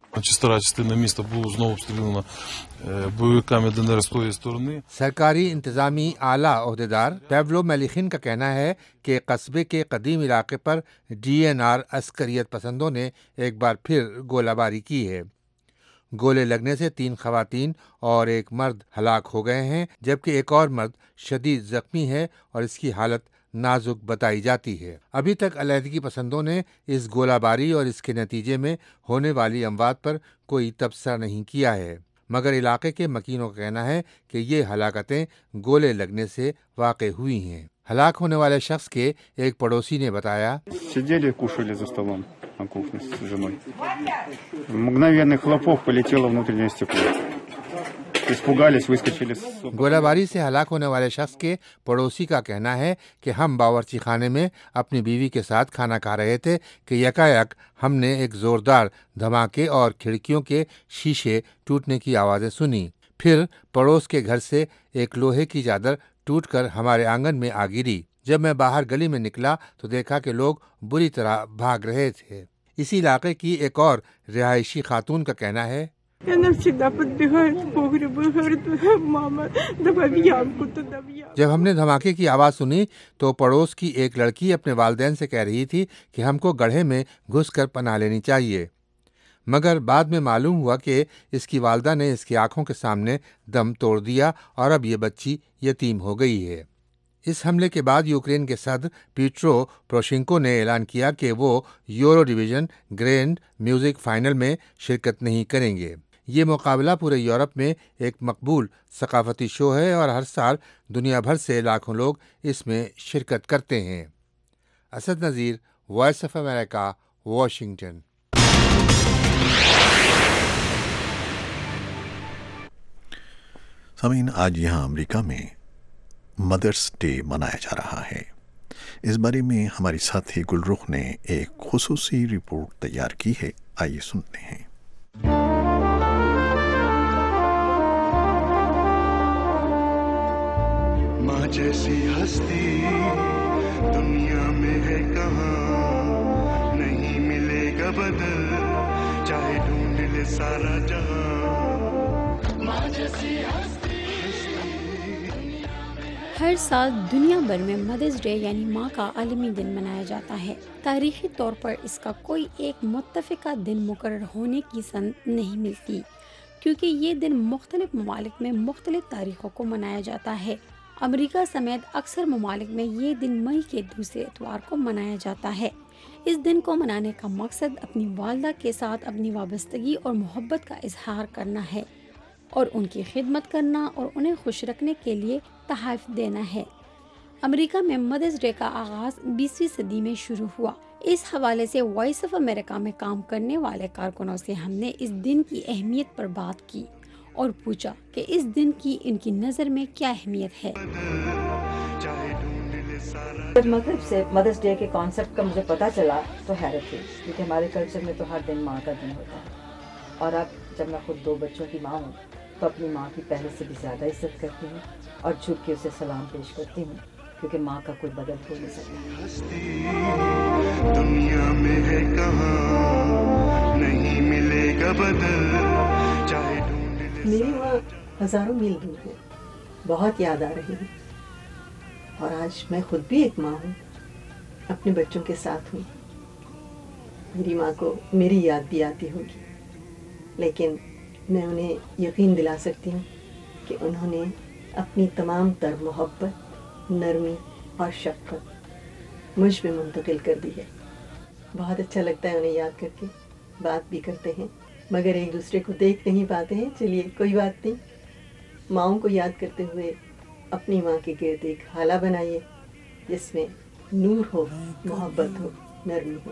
Чиста частина міста було знову обстріляно бойовиками ДНР з тої сторони. सरकारी इंतजामी आला अहदेदार पेवलो मेलिखिन का कहना है कि कस्बे के कदीम इलाके पर DNR अस्करियत पसंदों ने एक बार फिर गोलाबारी की है। गोले लगने से 3 खवातीन और एक मर्द हलाक हो गए हैं, जबकि एक और मर्द शदीद जख्मी है और इसकी हालत नाजुक बताई जाती है। अभी तक अलहदगी पसंदों ने इस गोलाबारी और इसके नतीजे में होने वाली अमवात पर कोई तबसरा नहीं किया है, मगर इलाके के मकीनों का कहना है कि ये हलाकतें गोले लगने से वाक़ हुई हैं। हलाक होने वाले शख्स के एक पड़ोसी ने बताया, Сидели, кушали за столом на кухне с женой. Мгновенный хлопок, полетело внутреннее стекло. Испугались, выскочили с... गोलाबारी से हलाक होने वाले शख्स के पड़ोसी का कहना है कि हम बावर्ची खाने में अपनी बीवी के साथ खाना खा रहे थे कि यकायक हमने एक जोरदार धमाके और खिड़कियों के शीशे टूटने की आवाज़ें सुनी। फिर पड़ोस के घर से एक लोहे की चादर टूटकर हमारे आंगन में आ गिरी। जब मैं बाहर गली में निकला तो देखा कि लोग बुरी तरह भाग रहे थे। इसी इलाके की एक और रिहायशी खातून का कहना है, Она всегда подбегает в погреб и говорит: мама, давай в ямку туда, в ямку. जब हमने धमाके की आवाज़ सुनी तो पड़ोस की एक लड़की अपने वालिदैन से कह रही थी कि हमको गड्ढे में घुसकर पनाह लेनी चाहिए, मगर बाद में मालूम हुआ कि इसकी वालदा ने इसकी आंखों के सामने दम तोड़ दिया और अब ये बच्ची यतीम हो गई है। इस हमले के बाद यूक्रेन के सदर पीट्रो पोरोशेंको ने ऐलान किया कि वो Euro division grand music final में शिरकत नहीं करेंगे। ये मुकाबला पूरे यूरोप में एक मकबूल सकाफती शो है और हर साल दुनिया भर से लाखों लोग इसमें शिरकत करते हैं। Asad Nazir, voice of America, Washington. Sameen, आज यहाँ अमेरिका में मदर्स डे मनाया जा रहा है। इस बारे में हमारी साथी गुलरुख ने एक खुसूसी रिपोर्ट तैयार की है, आइए सुनते हैं। माँ जैसी हस्ती दुनिया में है कहाँ, नहीं मिलेगा बदल चाहे ढूंढ ले सारा जहां। माँ जैसी हस्ती। हर साल दुनिया भर में मदर्स डे यानी माँ का आलमी दिन मनाया जाता है। तारीखी तौर पर इसका कोई एक मुत्तफ़िका दिन मुकर्रर होने की सन नहीं मिलती, क्योंकि ये दिन मुख्तलिफ ममालिक में मुख्तलिफ तारीखों को मनाया जाता है। अमेरिका समेत अक्सर ममालिक में ये दिन मई के दूसरे इतवार को मनाया जाता है। इस दिन को मनाने का मकसद अपनी वालदा के साथ अपनी वाबस्तगी और मोहब्बत का इजहार करना है और उनकी खिदमत करना और उन्हें खुश रखने के लिए तोहफ़े देना है। अमेरिका में मदर्स डे का आगाज़ 20वीं सदी में शुरू हुआ। इस हवाले से वॉइस ऑफ अमेरिका में काम करने वाले कारकुनों से हमने इस दिन की अहमियत पर बात की और पूछा कि इस दिन की इनकी नज़र में क्या अहमियत है। जब मतलब से मदर्स डे के कॉन्सेप्ट का मुझे पता चला तो हैरत हुई, क्योंकि हमारे कल्चर में तो हर दिन माँ का दिन होता है। और अब जब मैं खुद 2 बच्चों की माँ हूँ तो अपनी माँ की पहले से भी ज़्यादा इज्जत करती हूँ और झुक के उसे सलाम पेश करती हूँ, क्योंकि माँ का कोई बदल हो नहीं सकता। दुनिया में है कहाँ, नहीं मिलेगा बदल चाहे ढूंढ ले। मेरी माँ हज़ारों मील दूर है, बहुत याद आ रही है। और आज मैं खुद भी एक माँ हूँ, अपने बच्चों के साथ हूँ। मेरी माँ को मेरी याद भी आती होगी, लेकिन मैं उन्हें यकीन दिला सकती हूँ कि उन्होंने अपनी तमाम तर मोहब्बत, नरमी और शफ़क़त मुझ में मुंतकिल कर दी है। बहुत अच्छा लगता है उन्हें याद करके। बात भी करते हैं मगर एक दूसरे को देख नहीं पाते हैं। चलिए कोई बात नहीं, माँओं को याद करते हुए अपनी माँ के गिर्द एक हाला बनाइए जिसमें नूर हो, मोहब्बत हो, नरमी हो।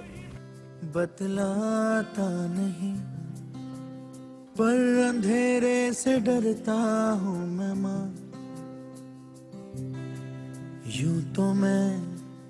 बतलाता नहीं पर अंधेरे से डरता हूँ मैं माँ, यूं तो मैं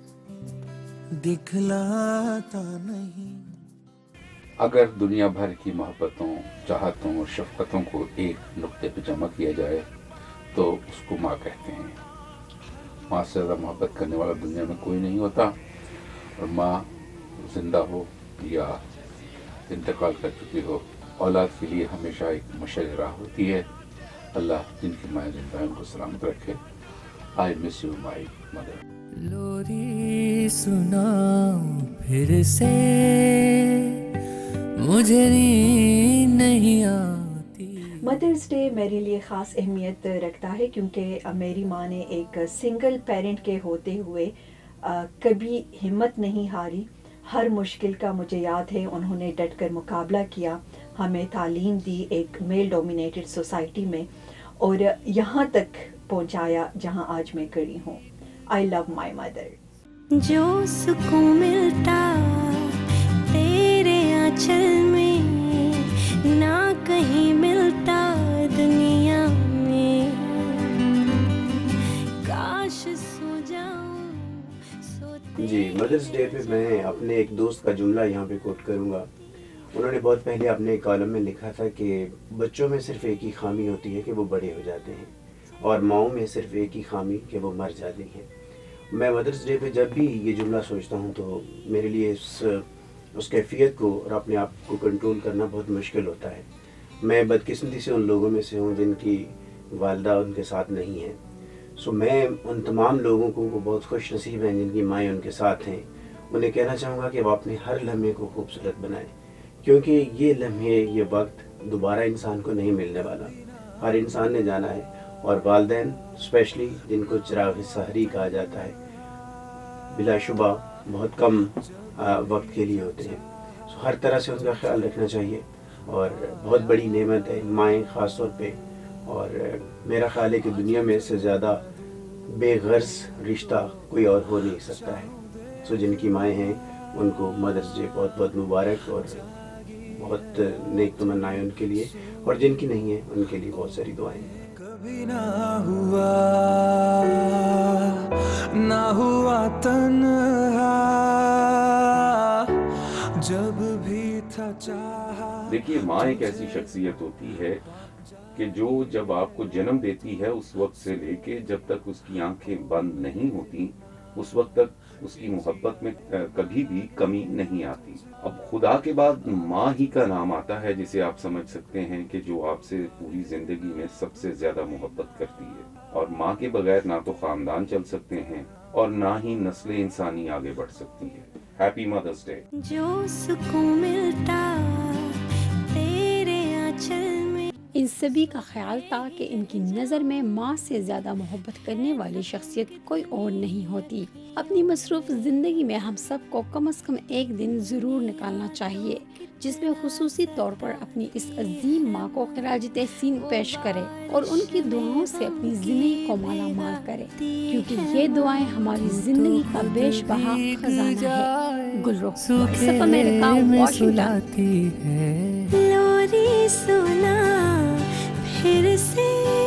दिखलाता नहीं। अगर दुनिया भर की मोहब्बतों, चाहतों और शफ़क़तों को एक नुक्ते पर जमा किया जाए तो उसको माँ कहते हैं। माँ से ज़्यादा मोहब्बत करने वाला दुनिया में कोई नहीं होता, और माँ जिंदा हो या इंतकाल कर चुकी हो, औलाद के लिए हमेशा एक मशअल राह होती है। अल्लाह जिनकी माया जिंदा है उनको सलामत रखे। I miss you my mother. लोरी सुनाओ फिर से, मुझे नींद नहीं आती। मदर्स डे मेरे लिए ख़ास अहमियत रखता है क्योंकि मेरी माँ ने एक सिंगल पेरेंट के होते हुए कभी हिम्मत नहीं हारी। हर मुश्किल का मुझे याद है उन्होंने डट कर मुकाबला किया, हमें तालीम दी एक मेल डोमिनेटेड सोसाइटी में और यहाँ तक पहुँचाया जहाँ आज मैं खड़ी हूँ। I love my mother. जो सुकून मिलता तेरे आंचल में, ना कहीं मिलता दुनिया में, काश सो जाऊं। जी, मदर्स डे पे मैं अपने एक दोस्त का जुमला यहाँ पे कोट करूँगा। उन्होंने बहुत पहले अपने कॉलम में लिखा था कि बच्चों में सिर्फ एक ही खामी होती है कि वो बड़े हो जाते हैं और माँओं में सिर्फ एक ही खामी कि वो मर जाती हैं। मैं मदर्स डे पे जब भी ये जुमला सोचता हूँ तो मेरे लिए उस कैफियत को और अपने आप को कंट्रोल करना बहुत मुश्किल होता है। मैं बदकिस्मती से उन लोगों में से हूँ जिनकी वालदा उनके साथ नहीं है। सो मैं उन तमाम लोगों को वो बहुत खुश नसीब हैं जिनकी माएँ उनके साथ हैं, उन्हें कहना चाहूँगा कि वो अपने हर लम्हे को खूबसूरत बनाएं, क्योंकि ये लम्हे ये वक्त दोबारा इंसान को नहीं मिलने वाला, हर इंसान ने जाना है। और वालिदैन स्पेशली जिनको चिराग सहरी कहा जाता है, बिलाशुबा बहुत कम वक्त के लिए होते हैं। सो हर तरह से उनका ख्याल रखना चाहिए और बहुत बड़ी नेमत है माएँ ख़ास तौर पे। और मेरा ख्याल है कि दुनिया में इससे ज़्यादा बेगर्ज रिश्ता कोई और हो नहीं सकता है। सो जिनकी माएँ हैं उनको मदर्स डे बहुत बहुत मुबारक और बहुत नेक तमन्नाएं उनके लिए, और जिनकी नहीं है उनके लिए बहुत सारी दुआएं। कभी ना हुआ तन्हा जब भी था चाहा। देखिए, माँ एक ऐसी शख्सियत होती है कि जो जब आपको जन्म देती है उस वक्त से लेके जब तक उसकी आंखें बंद नहीं होती उस वक्त तक उसकी मोहब्बत में कभी भी कमी नहीं आती। अब खुदा के बाद माँ ही का नाम आता है जिसे आप समझ सकते हैं कि जो आपसे पूरी जिंदगी में सबसे ज्यादा मोहब्बत करती है। और माँ के बगैर ना तो खानदान चल सकते हैं और ना ही नस्ल इंसानी आगे बढ़ सकती है। Happy mother's day. जो सुकून मिलता तेरे आंचल में। इन सभी का ख्याल था कि इनकी नज़र में माँ से ज़्यादा मोहब्बत करने वाली शख्सियत कोई और नहीं होती। अपनी मसरूफ़ ज़िंदगी में हम सबको कम से कम एक दिन ज़रूर निकालना चाहिए जिसमें खुसूसी तौर पर अपनी इस अजीम माँ को खिराज तहसीन पेश करे और उनकी दुआओं से अपनी ज़िंदगी को माला माल करे, क्योंकि ये दुआएं हमारी ज़िंदगी का बेशबहा खजाना है। गुलरुख सफ़ अमेरिका, वाशिंगटन। लोरी सुना फिर से,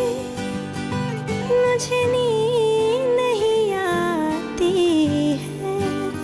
मुझे नींद नहीं आती है।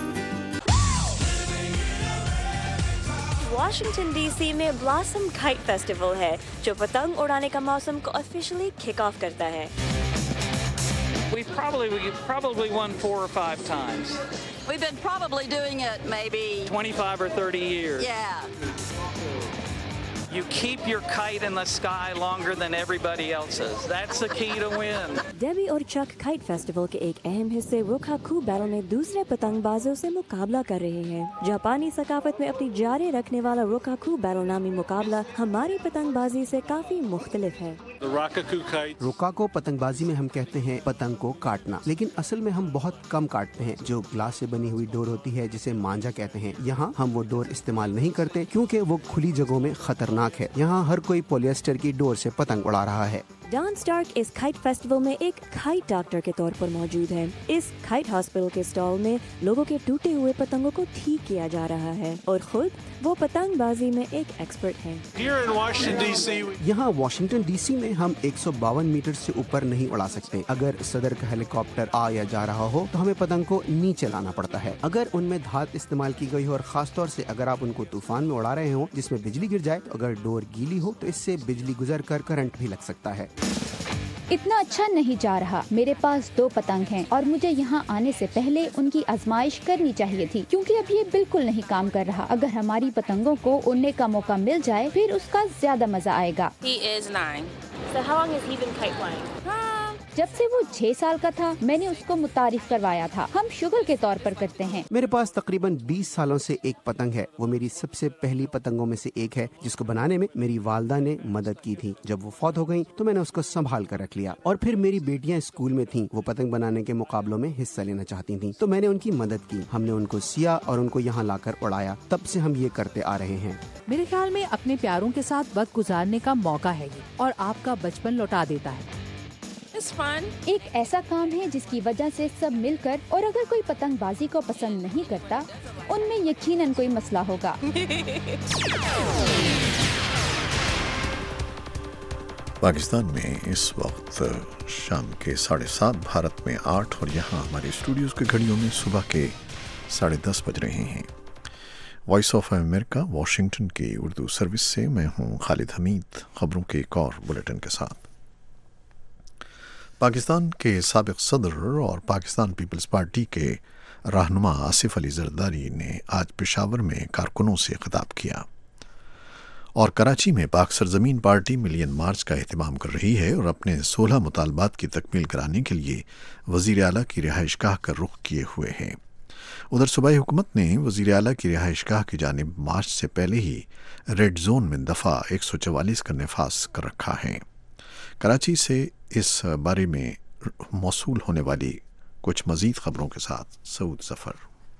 वाशिंगटन डीसी में ब्लॉसम काइट फेस्टिवल है जो पतंग उड़ाने का मौसम को ऑफिशियली किक ऑफ करता है। We've probably won 4 or 5 times. We've been probably doing it maybe 25 or 30 years. Yeah. You keep your kite in the sky longer than everybody else's. That's the key to win. Debbie और चक काइट फेस्टिवल के एक अहम हिस्से रोकाकू बैरल में दूसरे पतंगबाजों से मुकाबला कर रहे हैं। जापानी सकाफत में अपनी जारी रखने वाला रोकाकू बैरल नामी मुकाबला हमारी पतंगबाजी से काफी मुख्तलिफ है। रोकाको पतंगबाजी में हम कहते हैं पतंग को काटना, लेकिन असल में हम बहुत कम काटते हैं। जो ग्लास से बनी हुई डोर होती है जिसे मांझा कहते हैं, यहाँ हम वो डोर इस्तेमाल नहीं करते क्योंकि वो खुली जगहों में खतरनाक है। यहाँ हर कोई पॉलिएस्टर की डोर से पतंग उड़ा रहा है। डॉन स्टार्क इस काइट फेस्टिवल में एक काइट डॉक्टर के तौर पर मौजूद है। इस काइट हॉस्पिटल के स्टॉल में लोगों के टूटे हुए पतंगों को ठीक किया जा रहा है और खुद वो पतंगबाजी में एक एक्सपर्ट हैं। यहाँ वाशिंगटन डीसी में हम 152 मीटर से ऊपर नहीं उड़ा सकते। अगर सदर का हेलीकॉप्टर आ या जा रहा हो तो हमें पतंग को नीचे लाना पड़ता है। अगर उनमें धात इस्तेमाल की गई हो और खास तौर से अगर आप उनको तूफान में उड़ा रहे हो जिसमें बिजली गिर जाए, तो अगर डोर गीली हो तो इससे बिजली गुजर कर करंट भी लग सकता है। اتنا اچھا نہیں جا رہا. میرے پاس 2 پتنگ ہیں اور مجھے یہاں آنے سے پہلے ان کی آزمائش کرنی چاہیے تھی کیونکہ اب یہ بالکل نہیں کام کر رہا. اگر ہماری پتنگوں کو اڑنے کا موقع مل جائے پھر اس کا زیادہ مزہ آئے گا. جب سے وہ 6 سال کا تھا میں نے اس کو متعارف کروایا تھا. ہم شوگر کے طور پر کرتے ہیں. میرے پاس تقریباً 20 سالوں سے ایک پتنگ ہے. وہ میری سب سے پہلی پتنگوں میں سے ایک ہے جس کو بنانے میں میری والدہ نے مدد کی تھی. جب وہ فوت ہو گئیں تو میں نے اس کو سنبھال کر رکھ لیا. اور پھر میری بیٹیاں اسکول میں تھیں. وہ پتنگ بنانے کے مقابلوں میں حصہ لینا چاہتی تھیں تو میں نے ان کی مدد کی. ہم نے ان کو سیا اور ان کو یہاں لا کر اڑایا. تب سے ہم یہ کرتے آ رہے ہیں. میرے خیال میں اپنے پیاروں کے ساتھ وقت گزارنے کا موقع ہے یہ اور آپ کا بچپن لوٹا دیتا ہے. ایک ایسا کام ہے جس کی وجہ سے سب مل کر، اور اگر کوئی پتنگ بازی کو پسند نہیں کرتا ان میں یقیناً کوئی مسئلہ ہوگا. پاکستان میں اس وقت شام کے 7:30 بھارت میں 8 اور یہاں ہمارے اسٹوڈیوز کے گھڑیوں میں صبح کے 10:30 بج رہے ہیں. وائس آف امریکہ واشنگٹن کی اردو سروس سے میں ہوں خالد حمید. خبروں کے ایک اور بلیٹن کے ساتھ. پاکستان کے سابق صدر اور پاکستان پیپلز پارٹی کے رہنما آصف علی زرداری نے آج پشاور میں کارکنوں سے خطاب کیا اور کراچی میں پاک سرزمین پارٹی ملین مارچ کا اہتمام کر رہی ہے اور اپنے 16 مطالبات کی تکمیل کرانے کے لیے وزیر اعلیٰ کی رہائش گاہ کا رخ کیے ہوئے ہیں. ادھر صوبائی حکومت نے وزیر اعلیٰ کی رہائش گاہ کی جانب مارچ سے پہلے ہی ریڈ زون میں دفعہ 144 کا نفاذ کر رکھا ہے. کراچی سے اس بارے میں موصول ہونے والی کچھ مزید خبروں کے ساتھ سعود ظفر.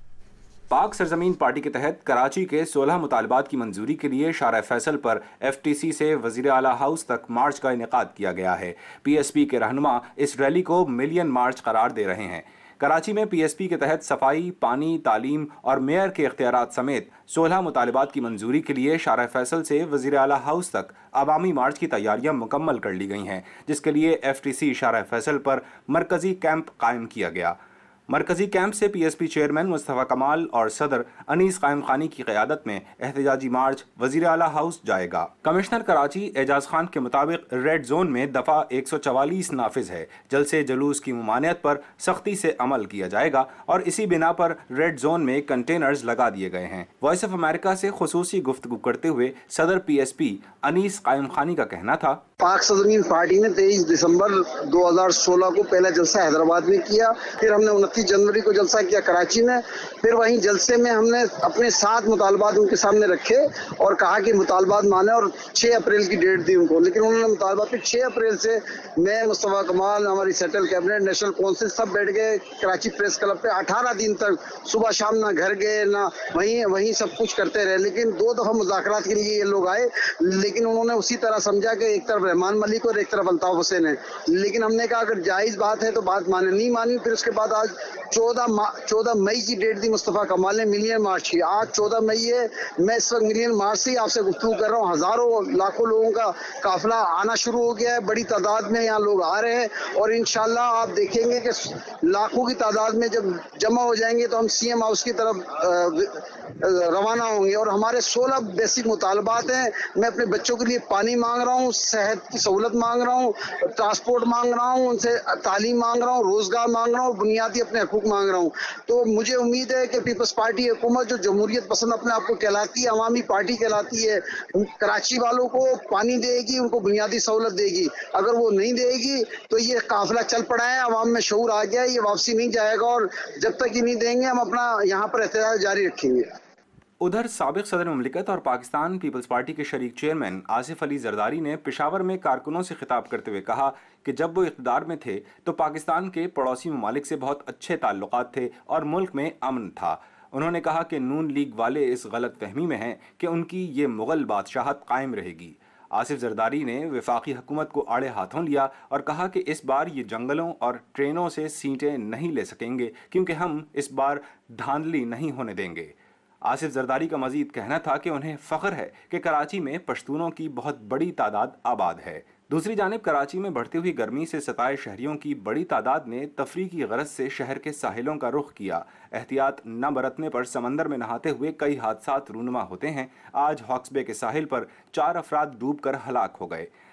پاک سرزمین پارٹی کے تحت کراچی کے 16 مطالبات کی منظوری کے لیے شارع فیصل پر FTC سے وزیر اعلیٰ ہاؤس تک مارچ کا انعقاد کیا گیا ہے. PSP کے رہنما اس ریلی کو ملین مارچ قرار دے رہے ہیں. کراچی میں PSP کے تحت صفائی، پانی، تعلیم اور میئر کے اختیارات سمیت 16 مطالبات کی منظوری کے لیے شارع فیصل سے وزیر اعلیٰ ہاؤس تک عوامی مارچ کی تیاریاں مکمل کر لی گئی ہیں، جس کے لیے FTC شارع فیصل پر مرکزی کیمپ قائم کیا گیا. مرکزی کیمپ سے PSP چیئرمین مصطفیٰ کمال اور صدر انیس قائم خانی کی قیادت میں احتجاجی مارچ وزیر اعلیٰ ہاؤس جائے گا. کمشنر کراچی اعجاز خان کے مطابق ریڈ زون میں دفعہ 144 نافذ ہے. جلسے جلوس کی ممانعت پر سختی سے عمل کیا جائے گا اور اسی بنا پر ریڈ زون میں کنٹینرز لگا دیے گئے ہیں. وائس آف امریکہ سے خصوصی گفتگو کرتے ہوئے صدر PSP انیس قائم خانی کا کہنا تھا، پاک سرزمین پارٹی نے 23 دسمبر 2016 کو پہلا جلسہ حیدرآباد میں کیا، پھر ہم نے 29 جنوری کو جلسہ کیا کراچی میں. پھر وہیں جلسے میں ہم نے اپنے 7 مطالبات ان کے سامنے رکھے اور کہا کہ مطالبات مانے، اور 6 اپریل کی ڈیٹ دی ان کو. لیکن انہوں نے مطالبات پھر 6 اپریل سے میں، مصطفیٰ کمال، ہماری سیٹل کیبنٹ، نیشنل کونسل سب بیٹھ گئے کراچی پریس کلب پہ. 18 دن تک صبح شام نہ گھر گئے نہ وہیں سب کچھ کرتے رہے. لیکن 2 دفعہ مذاکرات کے لیے یہ لوگ آئے، لیکن انہوں نے اسی طرح سمجھا کہ ایک طرف رحمان ملک اور ایک طرف الطاف حسین ہے. لیکن ہم نے کہا اگر جائز بات ہے تو بات مانے، نہیں مانی. پھر اس کے بعد آج 14 مئی کی ڈیٹ دی مصطفیٰ کمال نے ملین مارچ کی. آج 14 مئی ہے. میں اس وقت ملین مارچ سے آپ سے گفتگو کر رہا ہوں. ہزاروں لاکھوں لوگوں کا قافلہ آنا شروع ہو گیا ہے. بڑی تعداد میں یہاں لوگ آ رہے ہیں اور انشاءاللہ آپ دیکھیں گے کہ لاکھوں کی تعداد میں جب جمع ہو جائیں گے تو ہم CM ہاؤس کی طرف روانہ ہوں گے. اور ہمارے 16 بیسک مطالبات ہیں. میں اپنے بچوں کے لیے پانی مانگ رہا ہوں، صحت کی سہولت مانگ رہا ہوں، ٹرانسپورٹ مانگ رہا ہوں، ان سے تعلیم مانگ رہا ہوں، روزگار مانگ رہا ہوں، بنیادی اپنے حقوق مانگ رہا ہوں. تو مجھے امید ہے کہ پیپلز پارٹی حکومت جو جمہوریت پسند اپنے آپ کو کہلاتی ہے، عوامی پارٹی کہلاتی ہے، کراچی والوں کو پانی دے گی، ان کو بنیادی سہولت دے گی. اگر وہ نہیں دے گی تو یہ قافلہ چل پڑا ہے، عوام میں شعور آ گیا ہے، یہ واپسی نہیں جائے گا اور جب تک یہ نہیں دیں گے ہم اپنا یہاں پر احتجاج جاری رکھیں گے. ادھر سابق صدر مملکت اور پاکستان پیپلز پارٹی کے شریک چیئرمین آصف علی زرداری نے پشاور میں کارکنوں سے خطاب کرتے ہوئے کہا کہ جب وہ اقتدار میں تھے تو پاکستان کے پڑوسی ممالک سے بہت اچھے تعلقات تھے اور ملک میں امن تھا. انہوں نے کہا کہ نون لیگ والے اس غلط فہمی میں ہیں کہ ان کی یہ مغل بادشاہت قائم رہے گی. آصف زرداری نے وفاقی حکومت کو آڑے ہاتھوں لیا اور کہا کہ اس بار یہ جنگلوں اور ٹرینوں سے سیٹیں نہیں لے سکیں گے کیونکہ ہم اس بار دھاندلی نہیں ہونے دیں گے. آصف زرداری کا مزید کہنا تھا کہ انہیں فخر ہے کہ کراچی میں پشتونوں کی بہت بڑی تعداد آباد ہے. دوسری جانب کراچی میں بڑھتی ہوئی گرمی سے ستائے شہریوں کی بڑی تعداد نے تفریح کی غرض سے شہر کے ساحلوں کا رخ کیا. احتیاط نہ برتنے پر سمندر میں نہاتے ہوئے کئی حادثات رونما ہوتے ہیں. آج ہاکس بے کے ساحل پر 4 افراد ڈوب کر ہلاک ہو گئے.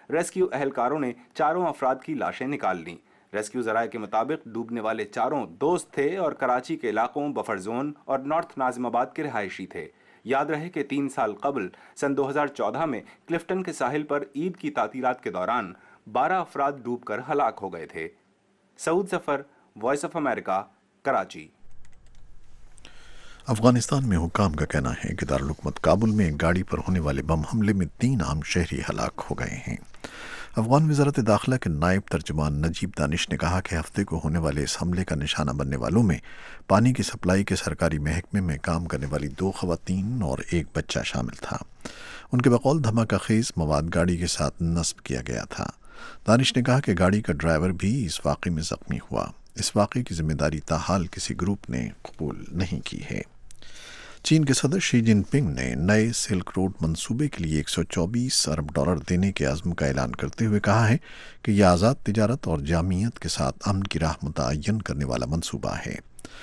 रेस्क्यू एहलकारों ने चारों अफराद की लाशें निकाल लीं। रेस्क्यू ज़राए के मुताबिक डूबने वाले चारों दोस्त थे और कराची के इलाकों बफर जोन और नॉर्थ नाजिमाबाद के रिहायशी थे। याद रहे कि 3 साल कबल सन 2014 में क्लिफ्टन के साहिल पर ईद की तातीलात के दौरान 12 अफराद डूबकर हलाक हो गए थे। Saud Zafar, voice of America, Karachi. Afghanistan में हुकाम का कहना है कि दारुल हुकूमत काबुल में एक गाड़ी पर होने वाले बम हमले में 3 आम शहरी हलाक हो गए हैं। अफगान वज़ारत दाखिला के नायब तर्जुमान नजीब दानिश ने कहा कि हफ्ते को होने वाले इस हमले का निशाना बनने वालों में पानी की सप्लाई के सरकारी महकमे में काम करने वाली 2 ख़वातीन और 1 बच्चा शामिल था। उनके बकौल धमाका खेज मवाद गाड़ी के साथ नस्ब किया गया था। दानिश ने कहा कि गाड़ी का ड्राइवर भी इस वाक़े में ज़ख्मी हुआ। इस वाक़े की जिम्मेदारी ताहाल किसी ग्रुप ने कबूल नहीं की है। चीन के सदर शी जिनपिंग ने नए सिल्क रोड मंसूबे के लिए 124 अरब डॉलर देने के अज़्म का ऐलान करते हुए कहा है कि यह आज़ाद तिजारत और जामियत के साथ अमन की राह मुतय्यन करने वाला मंसूबा है।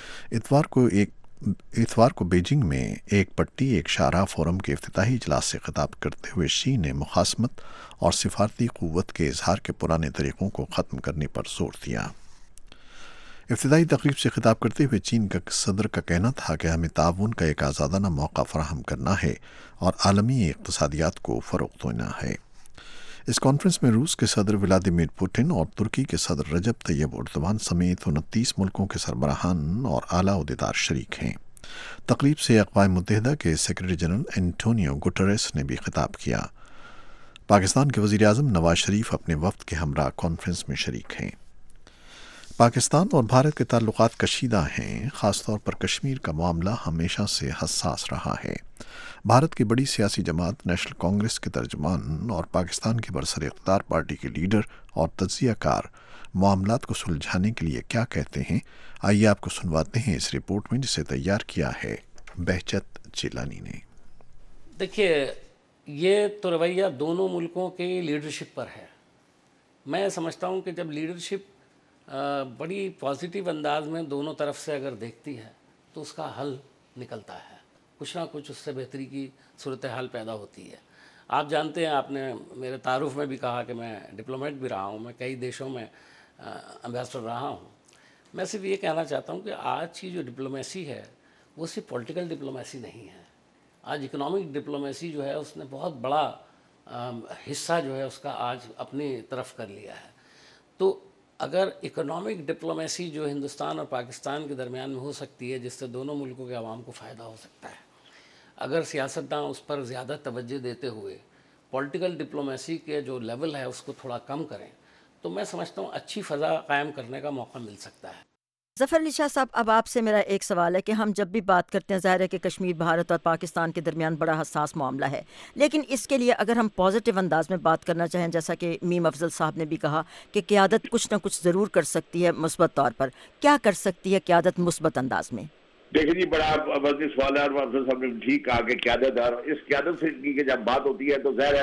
इतवार को बीजिंग में एक पट्टी एक शाहराह फोरम के इफ्तिताही इजलास से खिताब करते हुए शी ने मुखासमत और सिफारती क़ुव्वत के इजहार के पुराने तरीक़ों को ख़त्म करने पर जोर दिया। इफ्तिदाई तकरीब से खिताब करते हुए चीन का सदर का कहना था कि हमें ताउन का एक आज़ादाना मौका फराहम करना है और आलमी इक़्तिसादियात को फ़रोग़ देना है। इस कॉन्फ्रेंस में रूस के सदर व्लादिमीर पुतिन और तुर्की के सदर रजब तैयब एर्दोगान समेत 29 मुल्कों के सरबराहान और आला ओहदेदार शरीक हैं। तकरीब से अक़वाम मुत्तहिदा के सेक्रेटरी जनरल एंटोनियो गुटेरेस ने भी खिताब किया। पाकिस्तान के वज़ीर आज़म नवाज शरीफ अपने वफ़द के हमरा कॉन्फ्रेंस में शरीक हैं। पाकिस्तान और भारत के ताल्लुकात कशीदा हैं। ख़ास तौर पर कश्मीर का मामला हमेशा से हसास रहा है। भारत की बड़ी सियासी जमात नेशनल कांग्रेस के तर्जुमान और पाकिस्तान की बरसर इक़्तिदार पार्टी के लीडर और तज्ज़ियाकार मामलात को सुलझाने के लिए क्या कहते हैं, आइए आपको सुनवाते हैं इस रिपोर्ट में, जिसे तैयार किया है बहजत जिलानी ने। देखिए, ये तो रवैया दोनों मुल्कों के लीडरशिप पर है। मैं समझता हूँ कि जब लीडरशिप बड़ी पॉजिटिव अंदाज में दोनों तरफ से अगर देखती है तो उसका हल निकलता है, कुछ ना कुछ उससे बेहतरी की सूरत हाल पैदा होती है। आप जानते हैं, आपने मेरे तारुफ में भी कहा कि मैं डिप्लोमेट भी रहा हूँ, मैं कई देशों में एम्बेसडर रहा हूँ। मैं सिर्फ ये कहना चाहता हूँ कि आज की जो डिप्लोमेसी है वो सिर्फ पॉलिटिकल डिप्लोमेसी नहीं है। आज इकोनॉमिक डिप्लोमेसी जो है उसने बहुत बड़ा हिस्सा जो है उसका आज अपनी तरफ कर लिया है। तो अगर इकोनॉमिक डिप्लोमेसी जो हिंदुस्तान और पाकिस्तान के दरमियान में हो सकती है, जिससे दोनों मुल्कों के आवाम को फ़ायदा हो सकता है, अगर सियासतदान उस पर ज़्यादा तवज्जो देते हुए पॉलिटिकल डिप्लोमेसी के जो लेवल है उसको थोड़ा कम करें, तो मैं समझता हूँ अच्छी फ़ज़ा कायम करने का मौका मिल सकता है। ज़फ़र अली शाह साहब, अब आपसे मेरा एक सवाल है कि हम जब भी बात करते हैं, ज़ाहिर है कि कश्मीर भारत और पाकिस्तान के दरमियान बड़ा हसास मामला है, लेकिन इसके लिए अगर हम पॉजिटिव अंदाज में बात करना चाहें, जैसा कि मीम अफजल साहब ने भी कहा कि क़यादत कुछ ना कुछ ज़रूर कर सकती है मुस्बत तौर पर, क्या कर सकती है क़यादत मुस्बत अंदाज में? देखिए जी, बड़ा वज़ीर सवाल है और अफजल साहब ने ठीक कहा कि क़यादत, और इस क़यादत से की जब बात होती है तो ज़ाहिर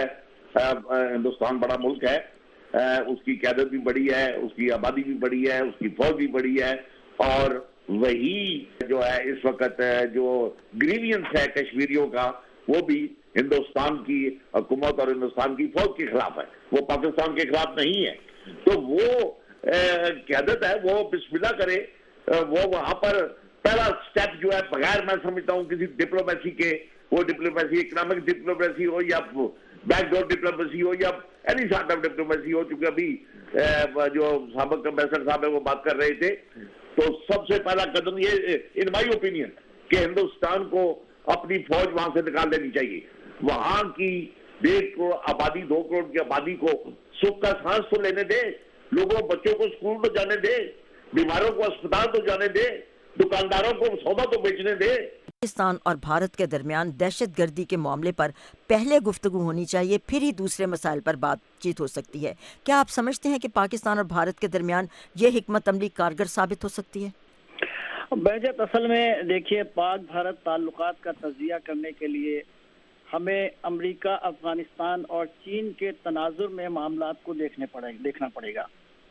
है हिंदुस्तान बड़ा मुल्क है, उसकी क़यादत भी बड़ी है, उसकी आबादी भी बड़ी है, उसकी फौज भी बड़ी है, और वही जो है इस वक्त जो ग्रीवियंस है कश्मीरियों का, वो भी हिंदुस्तान की हुकूमत और हिंदुस्तान की फौज के खिलाफ है, वो पाकिस्तान के खिलाफ नहीं है। तो वो क़यादत है, वो बिस्मिल्लाह करे, वो वहां पर पहला स्टेप जो है, बगैर मैं समझता हूँ किसी डिप्लोमेसी के, वो डिप्लोमेसी इकोनॉमिक डिप्लोमेसी हो या बैकडोर डिप्लोमेसी हो या एनी सॉर्ट ऑफ डिप्लोमेसी हो, चूंकि अभी जो साबिक एम्बेसडर साहब है वो बात कर रहे थे, तो सबसे पहला कदम ये, इन माई ओपिनियन, कि हिंदुस्तान को अपनी फौज वहां से निकाल देनी चाहिए। वहां की 1.5 करोड़ आबादी, 2 करोड़ की आबादी को सुख का सांस तो लेने दे, लोगों बच्चों को स्कूल तो जाने दे, बीमारों को अस्पताल तो जाने दे, दुकानदारों को सौदा तो बेचने दे। पाकिस्तान और भारत के दरमियान दहशत गर्दी के मामले पर पहले गुफ्तगू होनी चाहिए, फिर ही दूसरे मसाइल पर बातचीत हो सकती है। क्या आप समझते हैं कि पाकिस्तान और भारत के दरमियान ये हिकमत अमली कारगर साबित हो सकती है? बहजत, असल में देखिए, पाक भारत ताल्लुकात का तज़किया करने के लिए हमें अमेरिका, अफगानिस्तान और चीन के तनाजुर में मामलात को देखना पड़ेगा।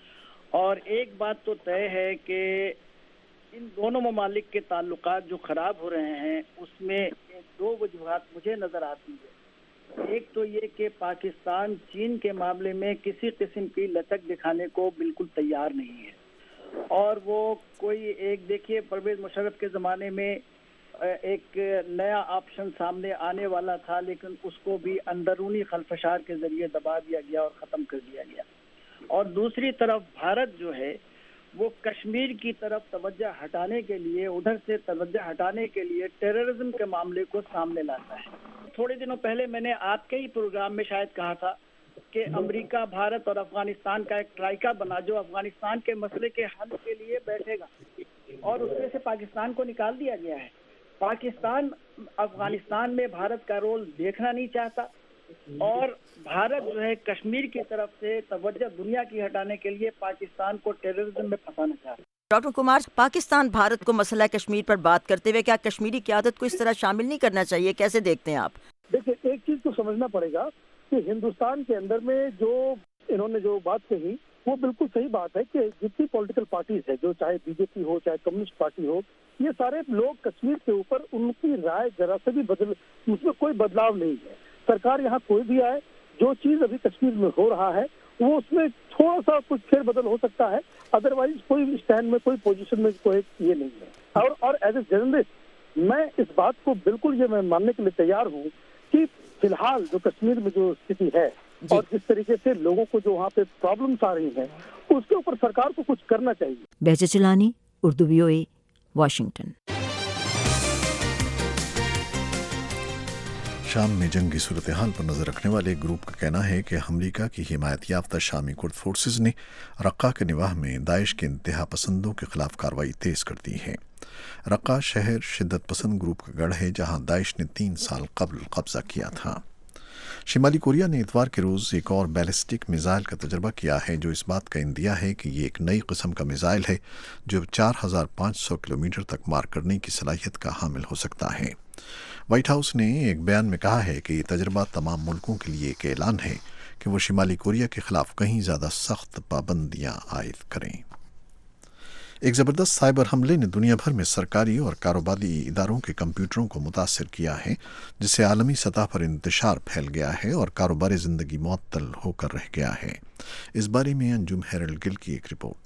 और एक बात तो तय है कि इन दोनों ममालिक के ताल्लुकात जो ख़राब हो रहे हैं उसमें 2 वजूहात मुझे नज़र आती है। ایک تو یہ کہ پاکستان چین کے معاملے میں کسی قسم کی لچک دکھانے کو بالکل تیار نہیں ہے، اور وہ کوئی ایک دیکھیے پرویز مشرف کے زمانے میں ایک نیا آپشن سامنے آنے والا تھا، لیکن اس کو بھی اندرونی خلفشار کے ذریعے دبا دیا گیا اور ختم کر دیا گیا. اور دوسری طرف بھارت جو ہے وہ کشمیر کی طرف توجہ ہٹانے کے لیے، ادھر سے توجہ ہٹانے کے لیے ٹیررزم کے معاملے کو سامنے لاتا ہے. تھوڑے دنوں پہلے میں نے آپ کے ہی پروگرام میں شاید کہا تھا کہ امریکہ، بھارت اور افغانستان کا ایک ٹرائکا بنا جو افغانستان کے مسئلے کے حل کے لیے بیٹھے گا، اور اس میں سے پاکستان کو نکال دیا گیا ہے. پاکستان افغانستان میں بھارت کا رول دیکھنا نہیں چاہتا، اور بھارت جو ہے کشمیر کی طرف سے توجہ دنیا کی ہٹانے کے لیے پاکستان کو ٹیررزم میں پھنسانا چاہتا ہے. ڈاکٹر کمار، پاکستان بھارت کو مسئلہ کشمیر پر بات کرتے ہوئے کیا کشمیری قیادت کو اس طرح شامل نہیں کرنا چاہیے؟ کیسے دیکھتے ہیں آپ؟ دیکھیں، ایک چیز تو سمجھنا پڑے گا کہ ہندوستان کے اندر میں جو انہوں نے جو بات کہی وہ بالکل صحیح بات ہے کہ جتنی پولیٹیکل پارٹیز ہے، جو چاہے بی جے پی ہو چاہے کمیونسٹ پارٹی ہو، یہ سارے لوگ کشمیر کے اوپر ان کی رائے ذرا سے بھی اس میں کوئی بدلاؤ نہیں ہے. سرکار یہاں کوئی بھی آئے، جو چیز ابھی کشمیر میں ہو رہا ہے وہ اس میں تھوڑا سا کچھ پھیر بدل ہو سکتا ہے، ادروائز کوئی اسٹینڈ میں کوئی پوزیشن میں کوئی یہ نہیں ہے. اور ایز اے جرنلسٹ میں اس بات کو بالکل یہ میں ماننے کے لیے تیار ہوں کہ فی الحال جو کشمیر میں جو استھتی ہے اور جس طریقے سے لوگوں کو جو وہاں پہ پرابلمس آ رہی ہیں اس کے اوپر سرکار کو کچھ کرنا چاہیے. بہجت چلانی، اردو VOA، واشنگٹن. شام میں جنگی صورتحال پر نظر رکھنے والے ایک گروپ کا کہنا ہے کہ امریکہ کی حمایت یافتہ شامی کرد فورسز نے رقہ کے نواح میں داعش کے انتہا پسندوں کے خلاف کارروائی تیز کر دی ہے. رقہ شہر شدت پسند گروپ کا گڑھ ہے جہاں داعش نے 3 سال قبل قبضہ کیا تھا. شمالی کوریا نے اتوار کے روز ایک اور بیلسٹک میزائل کا تجربہ کیا ہے جو اس بات کا اندیا ہے کہ یہ ایک نئی قسم کا میزائل ہے جو 4500 کلومیٹر تک مار کرنے کی صلاحیت کا حامل ہو سکتا ہے. وائٹ ہاؤس نے ایک بیان میں کہا ہے کہ یہ تجربہ تمام ملکوں کے لیے ایک اعلان ہے کہ وہ شمالی کوریا کے خلاف کہیں زیادہ سخت پابندیاں عائد کریں. ایک زبردست سائبر حملے نے دنیا بھر میں سرکاری اور کاروباری اداروں کے کمپیوٹروں کو متاثر کیا ہے، جس سے عالمی سطح پر انتشار پھیل گیا ہے اور کاروباری زندگی معطل ہو کر رہ گیا ہے. اس بارے میں انجم ہیرلڈ گل کی ایک رپورٹ.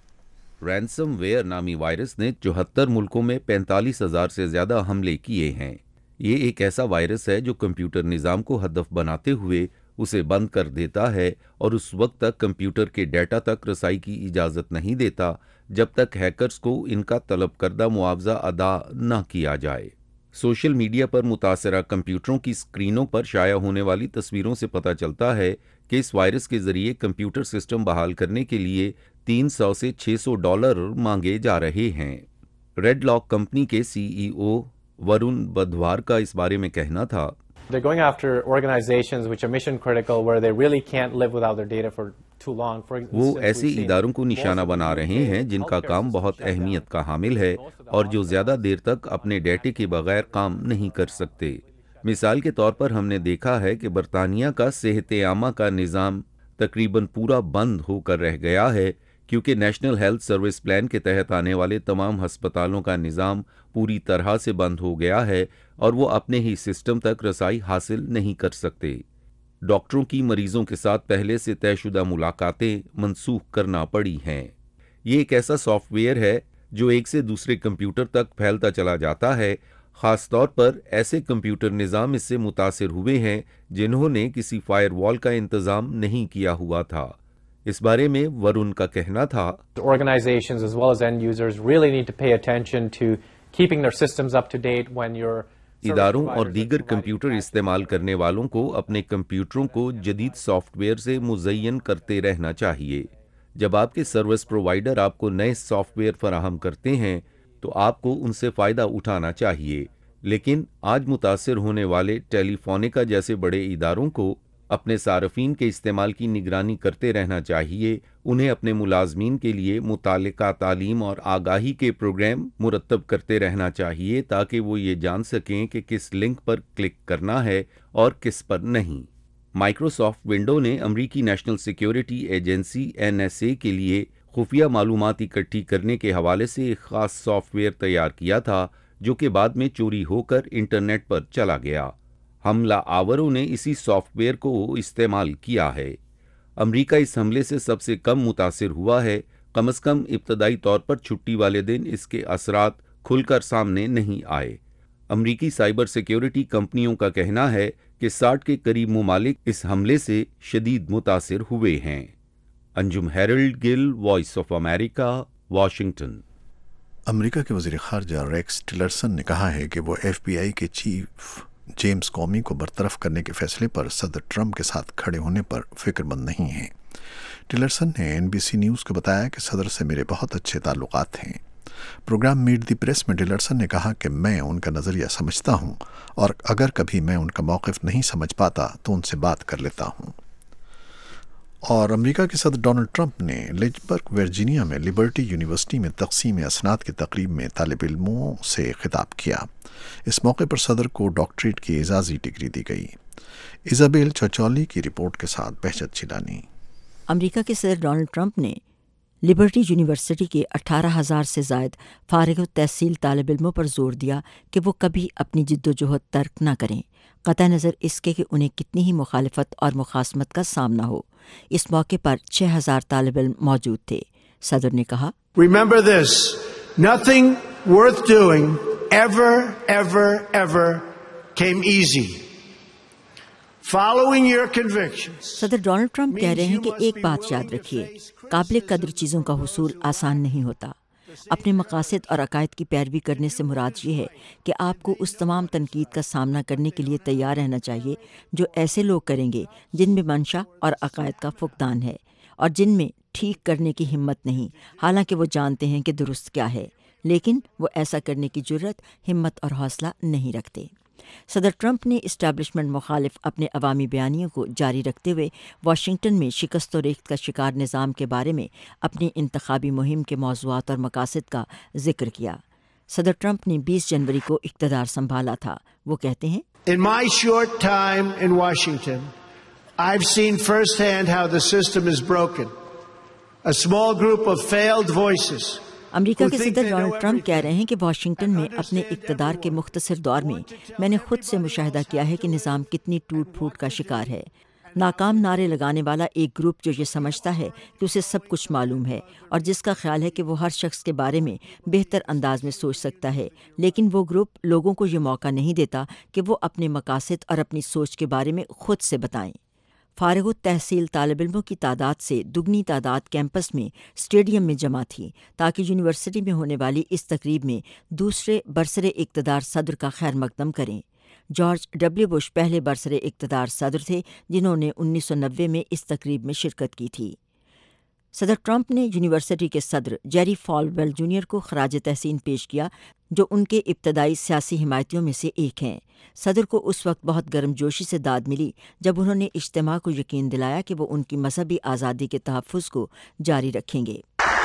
رینسم ویئر نامی وائرس نے 74 ملکوں میں 45,000 سے زیادہ حملے کیے ہیں. یہ ایک ایسا وائرس ہے جو کمپیوٹر نظام کو ہدف بناتے ہوئے اسے بند کر دیتا ہے اور اس وقت تک کمپیوٹر کے ڈیٹا تک رسائی کی اجازت نہیں دیتا جب تک ہیکرز کو ان کا طلب کردہ معاوضہ ادا نہ کیا جائے. سوشل میڈیا پر متاثرہ کمپیوٹروں کی اسکرینوں پر شائع ہونے والی تصویروں سے پتہ چلتا ہے کہ اس وائرس کے ذریعے کمپیوٹر سسٹم بحال کرنے کے لیے $300 سے $600 مانگے جا رہے ہیں. ریڈ لاک کمپنی کے CEO ورون بدھوار کا اس بارے میں کہنا تھا. They're going after organizations which are mission critical where they really can't live without their data for too long. وہ ایسے اداروں کو نشانہ بنا رہے ہیں جن کا کام بہت اہمیت کا حامل ہے اور جو زیادہ دیر تک اپنے ڈیٹے کے بغیر کام نہیں کر سکتے. مثال کے طور پر ہم نے دیکھا ہے کہ برطانیہ کا صحت عامہ کا نظام تقریباً پورا بند ہو کر رہ گیا ہے کیونکہ نیشنل ہیلتھ سروس پلان کے تحت آنے والے تمام ہسپتالوں کا نظام پوری طرح سے بند ہو گیا ہے اور وہ اپنے ہی سسٹم تک رسائی حاصل نہیں کر سکتے. ڈاکٹروں کی مریضوں کے ساتھ پہلے سے طے شدہ ملاقاتیں منسوخ کرنا پڑی ہیں. یہ ایک ایسا سافٹ ویئر ہے جو ایک سے دوسرے کمپیوٹر تک پھیلتا چلا جاتا ہے. خاص طور پر ایسے کمپیوٹر نظام اس سے متاثر ہوئے ہیں جنہوں نے کسی فائر وال کا انتظام نہیں کیا ہوا تھا. اس بارے میں ورون کا کہنا تھا. Organizations as well as end users really need to pay attention to keeping their systems up to date when you're اداروں اور دیگر کمپیوٹر استعمال کرنے والوں کو اپنے کمپیوٹروں کو جدید سافٹ ویئر سے مزین کرتے رہنا چاہیے. جب آپ کے سروس پرووائڈر آپ کو نئے سافٹ ویئر فراہم کرتے ہیں تو آپ کو ان سے فائدہ اٹھانا چاہیے، لیکن آج متاثر ہونے والے ٹیلی فونیکا جیسے بڑے اداروں کو اپنے صارفین کے استعمال کی نگرانی کرتے رہنا چاہیے. انہیں اپنے ملازمین کے لیے متعلقہ تعلیم اور آگاہی کے پروگرام مرتب کرتے رہنا چاہیے تاکہ وہ یہ جان سکیں کہ کس لنک پر کلک کرنا ہے اور کس پر نہیں. مائکروسافٹ ونڈو نے امریکی نیشنل سیکیورٹی ایجنسی NSA کے لیے خفیہ معلومات اکٹھی کرنے کے حوالے سے ایک خاص سافٹ ویئر تیار کیا تھا جو کہ بعد میں چوری ہو کر انٹرنیٹ پر چلا گیا. حملہ آوروں نے اسی سافٹ ویئر کو استعمال کیا ہے۔ امریکہ اس حملے سے سب سے کم متاثر ہوا ہے، کم از کم ابتدائی طور پر چھٹی والے دن اس کے اثرات کھل کر سامنے نہیں آئے۔ امریکی سائبر سیکیورٹی کمپنیوں کا کہنا ہے کہ 60 کے قریب ممالک اس حملے سے شدید متاثر ہوئے ہیں۔ Anjum Harold Gill, voice of America, Washington. امریکہ کے وزیر خارجہ ریکس ٹلرسن نے کہا ہے کہ وہ ایف بی آئی کے چیف جیمز کومی کو برطرف کرنے کے فیصلے پر صدر ٹرمپ کے ساتھ کھڑے ہونے پر فکر مند نہیں ہیں۔ ٹلرسن نے NBC نیوز کو بتایا کہ صدر سے میرے بہت اچھے تعلقات ہیں۔ پروگرام میٹ دی پریس میں ٹلرسن نے کہا کہ میں ان کا نظریہ سمجھتا ہوں اور اگر کبھی میں ان کا موقف نہیں سمجھ پاتا تو ان سے بات کر لیتا ہوں۔ اور امریکہ کے صدر ڈونلڈ ٹرمپ نے لچبرگ ورجینیا میں لبرٹی یونیورسٹی میں تقسیم اسناد کی تقریب میں طالب علموں سے خطاب کیا۔ اس موقع پر صدر کو ڈاکٹریٹ کی اعزازی ڈگری دی گئی۔ ایزابیل چوچولی کی رپورٹ کے ساتھ بہجت چیلانی۔ امریکہ کے صدر ڈونلڈ ٹرمپ نے لبرٹی یونیورسٹی کے 18,000 سے زائد فارغ التحصیل طالب علموں پر زور دیا کہ وہ کبھی اپنی جد و جہد ترک نہ کریں، قطع نظر اس کے کہ انہیں کتنی ہی مخالفت اور مخاصمت کا سامنا ہو۔ اس موقع پر 6,000 طالب علم موجود تھے۔ صدر نے کہا، Remember this, nothing worth doing ever came easy. Following your convictions. صدر ڈونلڈ ٹرمپ کہہ رہے ہیں کہ ایک بات یاد رکھیے، قابل قدر چیزوں کا حصول آسان نہیں ہوتا۔ اپنے مقاصد اور عقائد کی پیروی کرنے سے مراد یہ ہے کہ آپ کو اس تمام تنقید کا سامنا کرنے کے لیے تیار رہنا چاہیے جو ایسے لوگ کریں گے جن میں منشا اور عقائد کا فقدان ہے اور جن میں ٹھیک کرنے کی ہمت نہیں، حالانکہ وہ جانتے ہیں کہ درست کیا ہے، لیکن وہ ایسا کرنے کی جرت، ہمت اور حوصلہ نہیں رکھتے۔ صدر ٹرمپ نے اسٹیبلشمنٹ مخالف اپنے عوامی بیانیوں کو جاری رکھتے ہوئے واشنگٹن میں شکست و ریخت کا شکار نظام کے بارے میں اپنی انتخابی مہم کے موضوعات اور مقاصد کا ذکر کیا۔ صدر ٹرمپ نے 20 جنوری کو اقتدار سنبھالا تھا۔ وہ کہتے ہیں، In my short time in Washington, I've seen firsthand how the system is broken. A small group of failed voices. امریکہ کے صدر ڈونلڈ ٹرمپ کہہ رہے ہیں کہ واشنگٹن میں اپنے اقتدار کے مختصر دور میں نے خود سے مشاہدہ کیا ہے کہ نظام کتنی ٹوٹ پھوٹ کا شکار ہے۔ ناکام نعرے لگانے والا ایک گروپ جو یہ سمجھتا ہے کہ اسے سب کچھ معلوم ہے اور جس کا خیال ہے کہ وہ ہر شخص کے بارے میں بہتر انداز میں سوچ سکتا ہے، لیکن وہ گروپ لوگوں کو یہ موقع نہیں دیتا کہ وہ اپنے مقاصد اور اپنی سوچ کے بارے میں خود سے بتائیں۔ فارغ التحصیل طالب علموں کی تعداد سے دگنی تعداد کیمپس میں اسٹیڈیم میں جمع تھی تاکہ یونیورسٹی میں ہونے والی اس تقریب میں دوسرے برسر اقتدار صدر کا خیر مقدم کریں۔ جارج ڈبلیو بش پہلے برسر اقتدار صدر تھے جنہوں نے 1990 میں اس تقریب میں شرکت کی تھی۔ صدر ٹرمپ نے یونیورسٹی کے صدر جیری فالویل جونیئر کو خراج تحسین پیش کیا جو ان کے ابتدائی سیاسی حمایتیوں میں سے ایک ہیں۔ صدر کو اس وقت بہت گرم جوشی سے داد ملی جب انہوں نے اجتماع کو یقین دلایا کہ وہ ان کی مذہبی آزادی کے تحفظ کو جاری رکھیں گے۔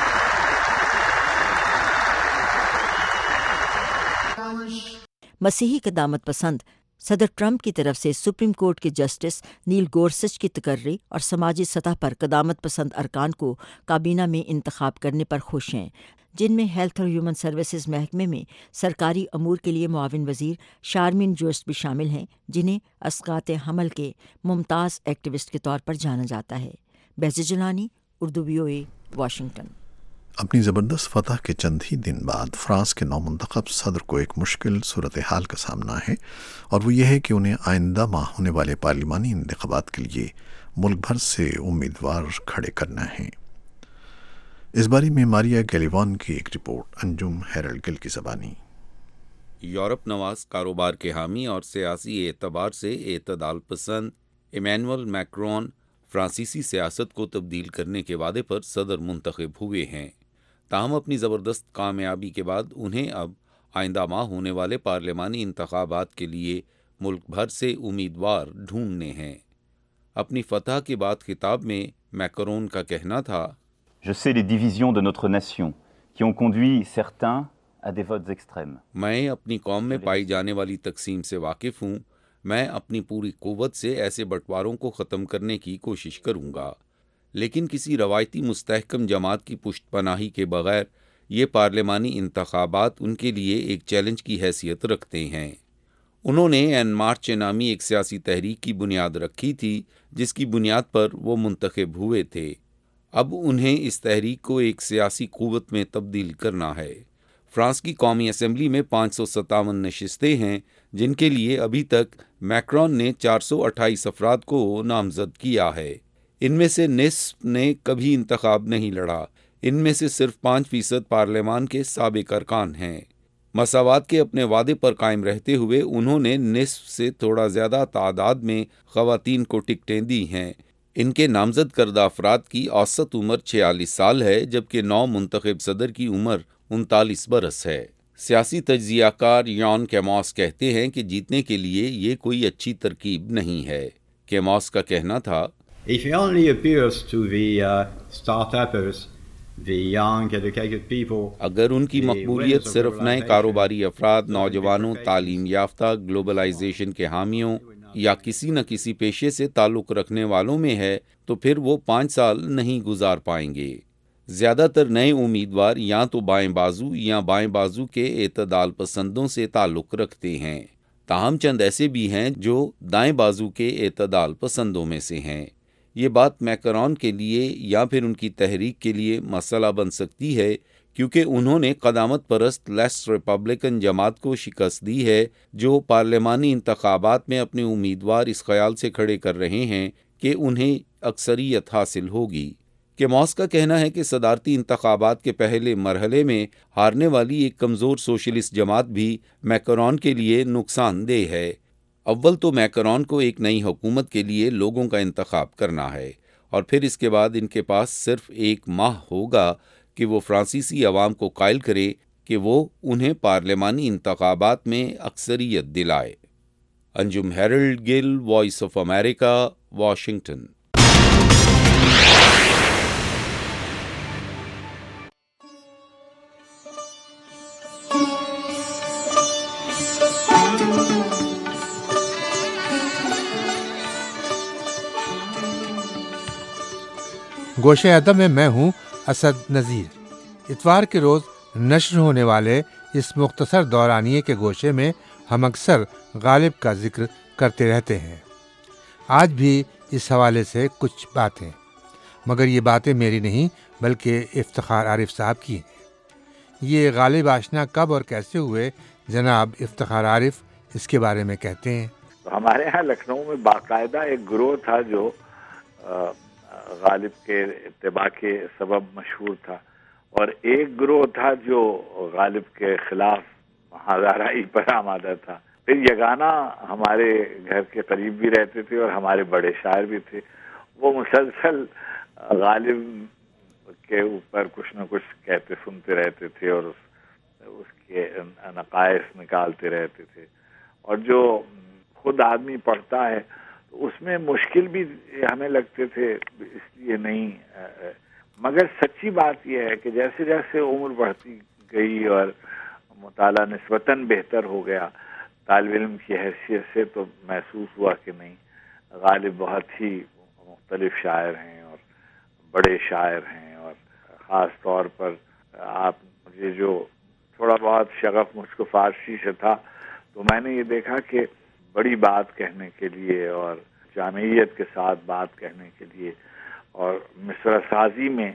مسیحی قدامت پسند صدر ٹرمپ کی طرف سے سپریم کورٹ کے جسٹس نیل گورسچ کی تقرری اور سماجی سطح پر قدامت پسند ارکان کو کابینہ میں انتخاب کرنے پر خوش ہیں، جن میں ہیلتھ اور ہیومن سروسز محکمے میں سرکاری امور کے لیے معاون وزیر شارمین جوسٹ بھی شامل ہیں، جنہیں اسقاط حمل کے ممتاز ایکٹیوسٹ کے طور پر جانا جاتا ہے۔ Bahjat Jilani, Urdu VOA، Washington. اپنی زبردست فتح کے چند ہی دن بعد فرانس کے نومنتخب صدر کو ایک مشکل صورتحال کا سامنا ہے، اور وہ یہ ہے کہ انہیں آئندہ ماہ ہونے والے پارلیمانی انتخابات کے لیے ملک بھر سے امیدوار کھڑے کرنا ہے۔ اس بارے میں ماریا گیلیوان کی ایک رپورٹ، انجم ہیرلڈ گل کی زبانی۔ یورپ نواز کاروبار کے حامی اور سیاسی اعتبار سے اعتدال پسند ایمینوئل میکرون فرانسیسی سیاست کو تبدیل کرنے کے وعدے پر صدر منتخب ہوئے ہیں۔ تاہم اپنی زبردست کامیابی کے بعد انہیں اب آئندہ ماہ ہونے والے پارلیمانی انتخابات کے لیے ملک بھر سے امیدوار ڈھونڈنے ہیں۔ اپنی فتح کے بعد خطاب میں میکرون کا کہنا تھا، Je sais les divisions de notre nation qui ont conduit certains à des votes extrêmes. میں اپنی قوم میں پائی جانے والی تقسیم سے واقف ہوں۔ میں اپنی پوری قوت سے ایسے بٹواروں کو ختم کرنے کی کوشش کروں گا، لیکن کسی روایتی مستحکم جماعت کی پشت پناہی کے بغیر یہ پارلیمانی انتخابات ان کے لیے ایک چیلنج کی حیثیت رکھتے ہیں۔ انہوں نے این مارچ نامی ایک سیاسی تحریک کی بنیاد رکھی تھی جس کی بنیاد پر وہ منتخب ہوئے تھے۔ اب انہیں اس تحریک کو ایک سیاسی قوت میں تبدیل کرنا ہے۔ فرانس کی قومی اسمبلی میں 557 نشستیں ہیں جن کے لیے ابھی تک میکرون نے 428 افراد کو نامزد کیا ہے۔ ان میں سے نصف نے کبھی انتخاب نہیں لڑا۔ ان میں سے صرف 5% پارلیمان کے سابق ارکان ہیں۔ مساوات کے اپنے وعدے پر قائم رہتے ہوئے انہوں نے نصف سے تھوڑا زیادہ تعداد میں خواتین کو ٹکٹیں دی ہیں۔ ان کے نامزد کردہ افراد کی اوسط عمر 46 سال ہے جبکہ نو منتخب صدر کی عمر 39 برس ہے۔ سیاسی تجزیہ کار یان کیموس کہتے ہیں کہ جیتنے کے لیے یہ کوئی اچھی ترکیب نہیں ہے۔ کیموس کا کہنا تھا If it only appears to the start-uppers, the young educated people, اگر ان کی مقبولیت صرف نئے کاروباری افراد، نوجوانوں، تعلیم یافتہ، گلوبلائزیشن کے حامیوں یا کسی نہ کسی پیشے سے تعلق رکھنے والوں میں ہے تو پھر وہ 5 سال نہیں گزار پائیں گے۔ زیادہ تر نئے امیدوار یا تو بائیں بازو یا بائیں بازو کے اعتدال پسندوں سے تعلق رکھتے ہیں، تاہم چند ایسے بھی ہیں جو دائیں بازو کے اعتدال پسندوں میں سے ہیں۔ یہ بات میکرون کے لیے یا پھر ان کی تحریک کے لیے مسئلہ بن سکتی ہے کیونکہ انہوں نے قدامت پرست لیفٹ ریپبلکن جماعت کو شکست دی ہے جو پارلیمانی انتخابات میں اپنے امیدوار اس خیال سے کھڑے کر رہے ہیں کہ انہیں اکثریت حاصل ہوگی۔ کیموس کا کہنا ہے کہ صدارتی انتخابات کے پہلے مرحلے میں ہارنے والی ایک کمزور سوشلسٹ جماعت بھی میکرون کے لیے نقصان دہ ہے۔ اول تو میکرون کو ایک نئی حکومت کے لیے لوگوں کا انتخاب کرنا ہے اور پھر اس کے بعد ان کے پاس صرف 1 ماہ ہوگا کہ وہ فرانسیسی عوام کو قائل کرے کہ وہ انہیں پارلیمانی انتخابات میں اکثریت دلائے۔ Anjum Harold Gill, voice of America, Washington. گوشے ادب میں میں ہوں اسد نذیر۔ اتوار کے روز نشر ہونے والے اس مختصر دورانیے کے گوشے میں ہم اکثر غالب کا ذکر کرتے رہتے ہیں۔ آج بھی اس حوالے سے کچھ باتیں، مگر یہ باتیں میری نہیں بلکہ افتخار عارف صاحب کی ہیں۔ یہ غالب آشنا کب اور کیسے ہوئے، جناب افتخار عارف اس کے بارے میں کہتے ہیں۔ ہمارے ہاں لکھنؤ میں باقاعدہ ایک گروہ تھا جو غالب کے اتباع کے سبب مشہور تھا، اور ایک گروہ تھا جو غالب کے خلاف ہزارائی پر آمادہ تھا۔ پھر یگانہ ہمارے گھر کے قریب بھی رہتے تھے اور ہمارے بڑے شاعر بھی تھے، وہ مسلسل غالب کے اوپر کچھ نہ کچھ کہتے سنتے رہتے تھے اور اس کے نقائص نکالتے رہتے تھے، اور جو خود آدمی پڑھتا ہے اس میں مشکل بھی ہمیں لگتے تھے، اس لیے نہیں، مگر سچی بات یہ ہے کہ جیسے جیسے عمر بڑھتی گئی اور مطالعہ نسبتاً بہتر ہو گیا طالب علم کی حیثیت سے، تو محسوس ہوا کہ نہیں، غالب بہت ہی مختلف شاعر ہیں اور بڑے شاعر ہیں، اور خاص طور پر آپ مجھے جو تھوڑا بہت شغف مجھ کو فارسی سے تھا، تو میں نے یہ دیکھا کہ بڑی بات کہنے کے لیے اور جامعیت کے ساتھ بات کہنے کے لیے اور مصرع سازی میں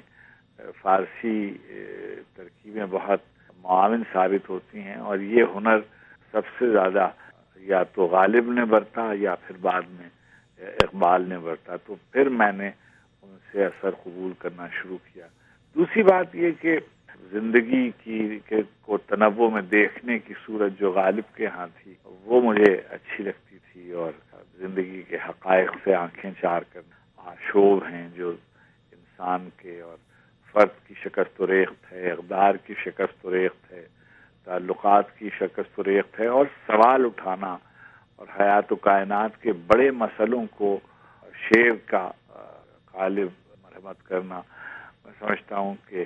فارسی ترکیبیں بہت معاون ثابت ہوتی ہیں، اور یہ ہنر سب سے زیادہ یا تو غالب نے برتا یا پھر بعد میں اقبال نے برتا، تو پھر میں نے ان سے اثر قبول کرنا شروع کیا۔ دوسری بات یہ کہ زندگی کو تنوع میں دیکھنے کی صورت جو غالب کے ہاں تھی وہ مجھے اچھی لگتی تھی، اور زندگی کے حقائق سے آنکھیں چار کرنا، شعب ہیں جو انسان کے اور فرد کی شکست و ریخت ہے، اقدار کی شکست و ریخت ہے، تعلقات کی شکست و ریخت ہے، اور سوال اٹھانا اور حیات و کائنات کے بڑے مسئلوں کو شعر کا غالب مرحمت کرنا، میں سمجھتا ہوں کہ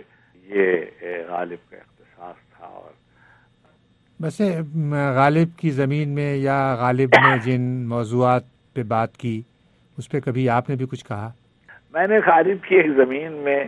یہ غالب کا اختصاص تھا۔ اور ویسے غالب کی زمین میں یا غالب نے جن موضوعات پہ بات کی اس پہ کبھی آپ نے بھی کچھ کہا؟ میں نے غالب کی ایک زمین میں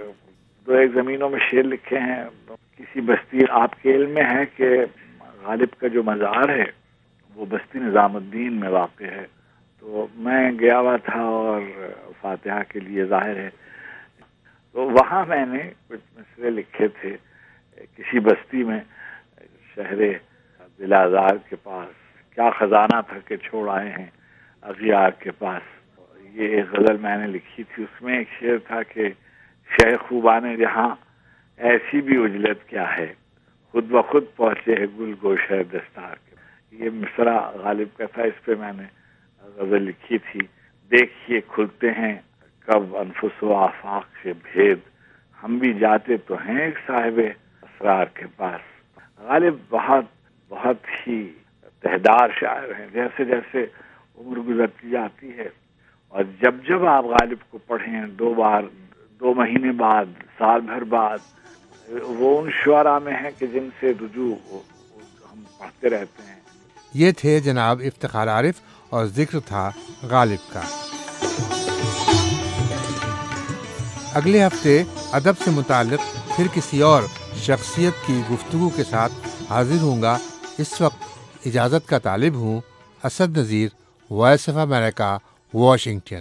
2 زمینوں میں شعر لکھے ہیں۔ کسی بستی، آپ کے علم میں ہے کہ غالب کا جو مزار ہے وہ بستی نظام الدین میں واقع ہے. تو میں گیا ہوا تھا اور فاتحہ کے لیے ظاہر ہے. تو وہاں میں نے کچھ مصرے لکھے تھے کسی بستی میں شہر دلازار کے پاس کیا خزانہ تھا کہ چھوڑ آئے ہیں اغیار کے پاس. یہ ایک غزل میں نے لکھی تھی. اس میں ایک شعر تھا کہ شہ خوبان جہاں ایسی بھی اجلت کیا ہے خود بخود پہنچے ہے گل گوشہ دستار کے. یہ مصرع غالب کا تھا. اس پہ میں نے غزل لکھی تھی. دیکھیے کھلتے ہیں کب انفس و آفاق سے بھید ہم بھی جاتے تو ہیں ایک صاحب اسرار کے پاس. غالب بہت ہی تہدار شاعر ہیں. جیسے جیسے عمر گزرتی جاتی ہے اور جب آپ غالب کو پڑھیں 2 بار 2 مہینے بعد سال بھر بعد وہ ان شعراء میں ہیں کہ جن سے رجوع ہم پڑھتے رہتے ہیں. یہ تھے جناب افتخار عارف اور ذکر تھا غالب کا. اگلے ہفتے ادب سے متعلق پھر کسی اور شخصیت کی گفتگو کے ساتھ حاضر ہوں گا. اس وقت اجازت کا طالب ہوں. Asad Nazir, voice of America, Washington.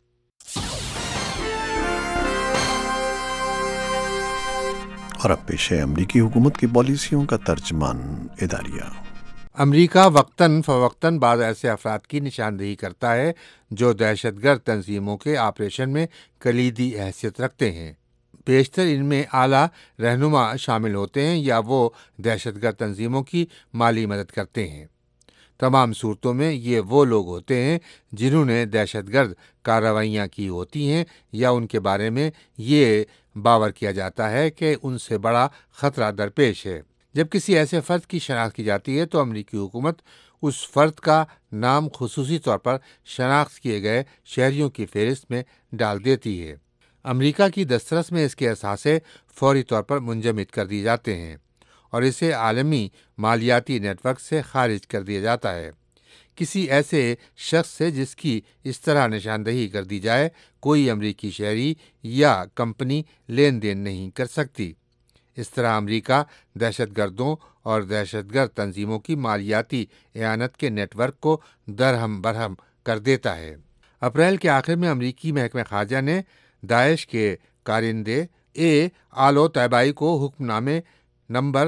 اور اب پیش ہے امریکی حکومت کی پالیسیوں کا ترجمان اداریہ. امریکہ وقتاً فوقتاً بعض ایسے افراد کی نشاندہی کرتا ہے جو دہشت گرد تنظیموں کے آپریشن میں کلیدی حیثیت رکھتے ہیں. بیشتر ان میں اعلیٰ رہنما شامل ہوتے ہیں یا وہ دہشت گرد تنظیموں کی مالی مدد کرتے ہیں. تمام صورتوں میں یہ وہ لوگ ہوتے ہیں جنہوں نے دہشت گرد کارروائیاں کی ہوتی ہیں یا ان کے بارے میں یہ باور کیا جاتا ہے کہ ان سے بڑا خطرہ درپیش ہے. جب کسی ایسے فرد کی شناخت کی جاتی ہے تو امریکی حکومت اس فرد کا نام خصوصی طور پر شناخت کیے گئے شہریوں کی فہرست میں ڈال دیتی ہے. امریکہ کی دسترس میں اس کے اثاثے فوری طور پر منجمد کر دیے جاتے ہیں اور اسے عالمی مالیاتی نیٹ ورک سے خارج کر دیا جاتا ہے. کسی ایسے شخص سے جس کی اس طرح نشاندہی کر دی جائے کوئی امریکی شہری یا کمپنی لین دین نہیں کر سکتی. اس طرح امریکہ دہشت گردوں اور دہشت گرد تنظیموں کی مالیاتی اعانت کے نیٹ ورک کو درہم برہم کر دیتا ہے. اپریل کے آخر میں امریکی محکمہ خارجہ نے داعش کے کارندے آلو طیبائی کو حکم نامے نمبر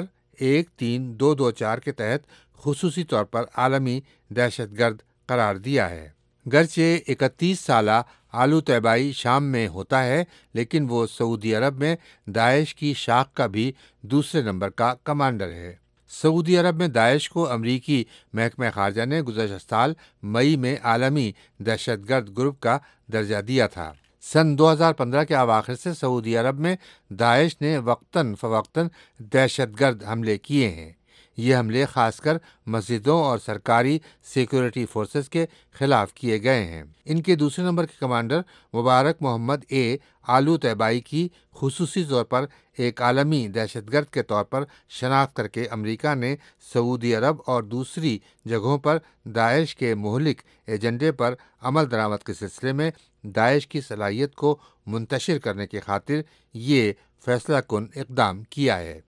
13224 کے تحت خصوصی طور پر عالمی دہشت گرد قرار دیا ہے. گرچہ 31 سالہ آلو طیبائی شام میں ہوتا ہے لیکن وہ سعودی عرب میں داعش کی شاخ کا بھی دوسرے نمبر کا کمانڈر ہے. سعودی عرب میں داعش کو امریکی محکمہ خارجہ نے گزشتہ سال مئی میں عالمی دہشت گرد گروپ کا درجہ دیا تھا. سن 2015 کے اواخر سے سعودی عرب میں داعش نے وقتاً فوقتاً دہشت گرد حملے کیے ہیں. یہ حملے خاص کر مسجدوں اور سرکاری سیکورٹی فورسز کے خلاف کیے گئے ہیں. ان کے دوسرے نمبر کے کمانڈر مبارک محمد آلو طیبائی کی خصوصی طور پر ایک عالمی دہشت گرد کے طور پر شناخت کر کے امریکہ نے سعودی عرب اور دوسری جگہوں پر داعش کے مہلک ایجنڈے پر عمل درآمد کے سلسلے میں داعش کی صلاحیت کو منتشر کرنے کی خاطر یہ فیصلہ کن اقدام کیا ہے.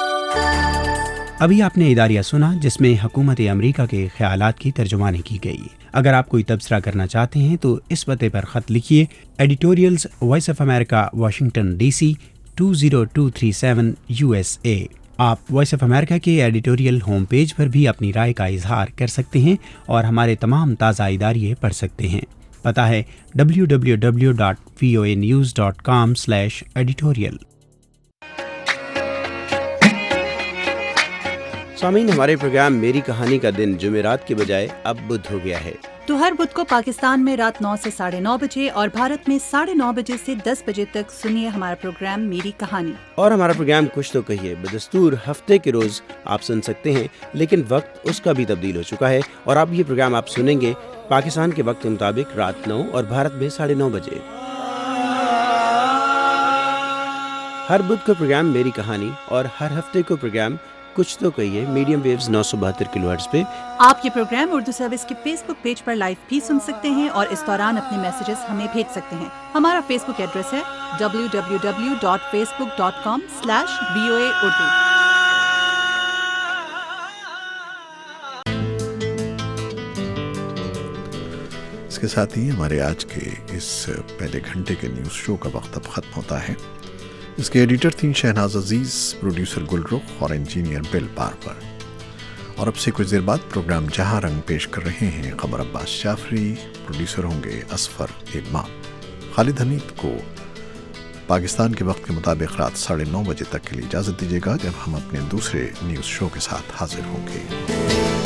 ابھی آپ نے اداریہ سنا جس میں حکومت امریکہ کے خیالات کی ترجمانی کی گئی. اگر آپ کوئی تبصرہ کرنا چاہتے ہیں تو اس پتے پر خط لکھیے. Editorials voice of America Washington DC 20237 USA. آپ وائس آف امریکہ کے ایڈیٹوریل ہوم پیج پر بھی اپنی رائے کا اظہار کر سکتے ہیں اور ہمارے تمام تازہ اداریے پڑھ سکتے ہیں. پتہ ہے www.voanews.com/editorial. سامعین، ہمارے پروگرام میری کہانی کا دن جمعرات کے بجائے اب بدھ ہو گیا ہے. تو ہر بدھ کو پاکستان میں رات 9 سے 9:30 بجے اور بھارت میں 9:30 بجے سے 10 بجے تک سنیے ہمارا پروگرام میری کہانی. اور ہمارا پروگرام کچھ تو کہیے بدستور ہفتے کے روز آپ سن سکتے ہیں، لیکن وقت اس کا بھی تبدیل ہو چکا ہے اور اب یہ پروگرام آپ سنیں گے پاکستان کے وقت کے مطابق رات 9 اور بھارت میں 9:30 بجے. ہر بدھ کو پروگرام میری کہانی اور ہر ہفتے کو پروگرام کچھ تو کہیے میڈیم ویوز 972 کلو ہرٹز پہ. آپ یہ پروگرام اردو سروس کے فیس بک پیج پر لائیو بھی سن سکتے ہیں اور اس دوران اپنے میسیجز ہمیں بھیج سکتے ہیں. ہمارا فیس بک ایڈریس ہے www.facebook.com/VOA Urdu. کے ساتھ ہی ہمارے آج کے اس پہلے گھنٹے کے نیوز شو کا وقت اب ختم ہوتا ہے۔ اس کے ایڈیٹر تھیں شہناز عزیز، پروڈیوسر گل رخ اور انجینئر بل باربر۔ اور اب سے کچھ دیر بعد پروگرام جہاں رنگ پیش کر رہے ہیں قمر عباس جعفری، پروڈیوسر ہوں گے اسفر امام۔ خالد حمید کو پاکستان کے وقت کے مطابق رات 9:30 بجے تک کے لیے اجازت دیجیے گا، جب ہم اپنے دوسرے نیوز شو کے ساتھ حاضر ہوں گے۔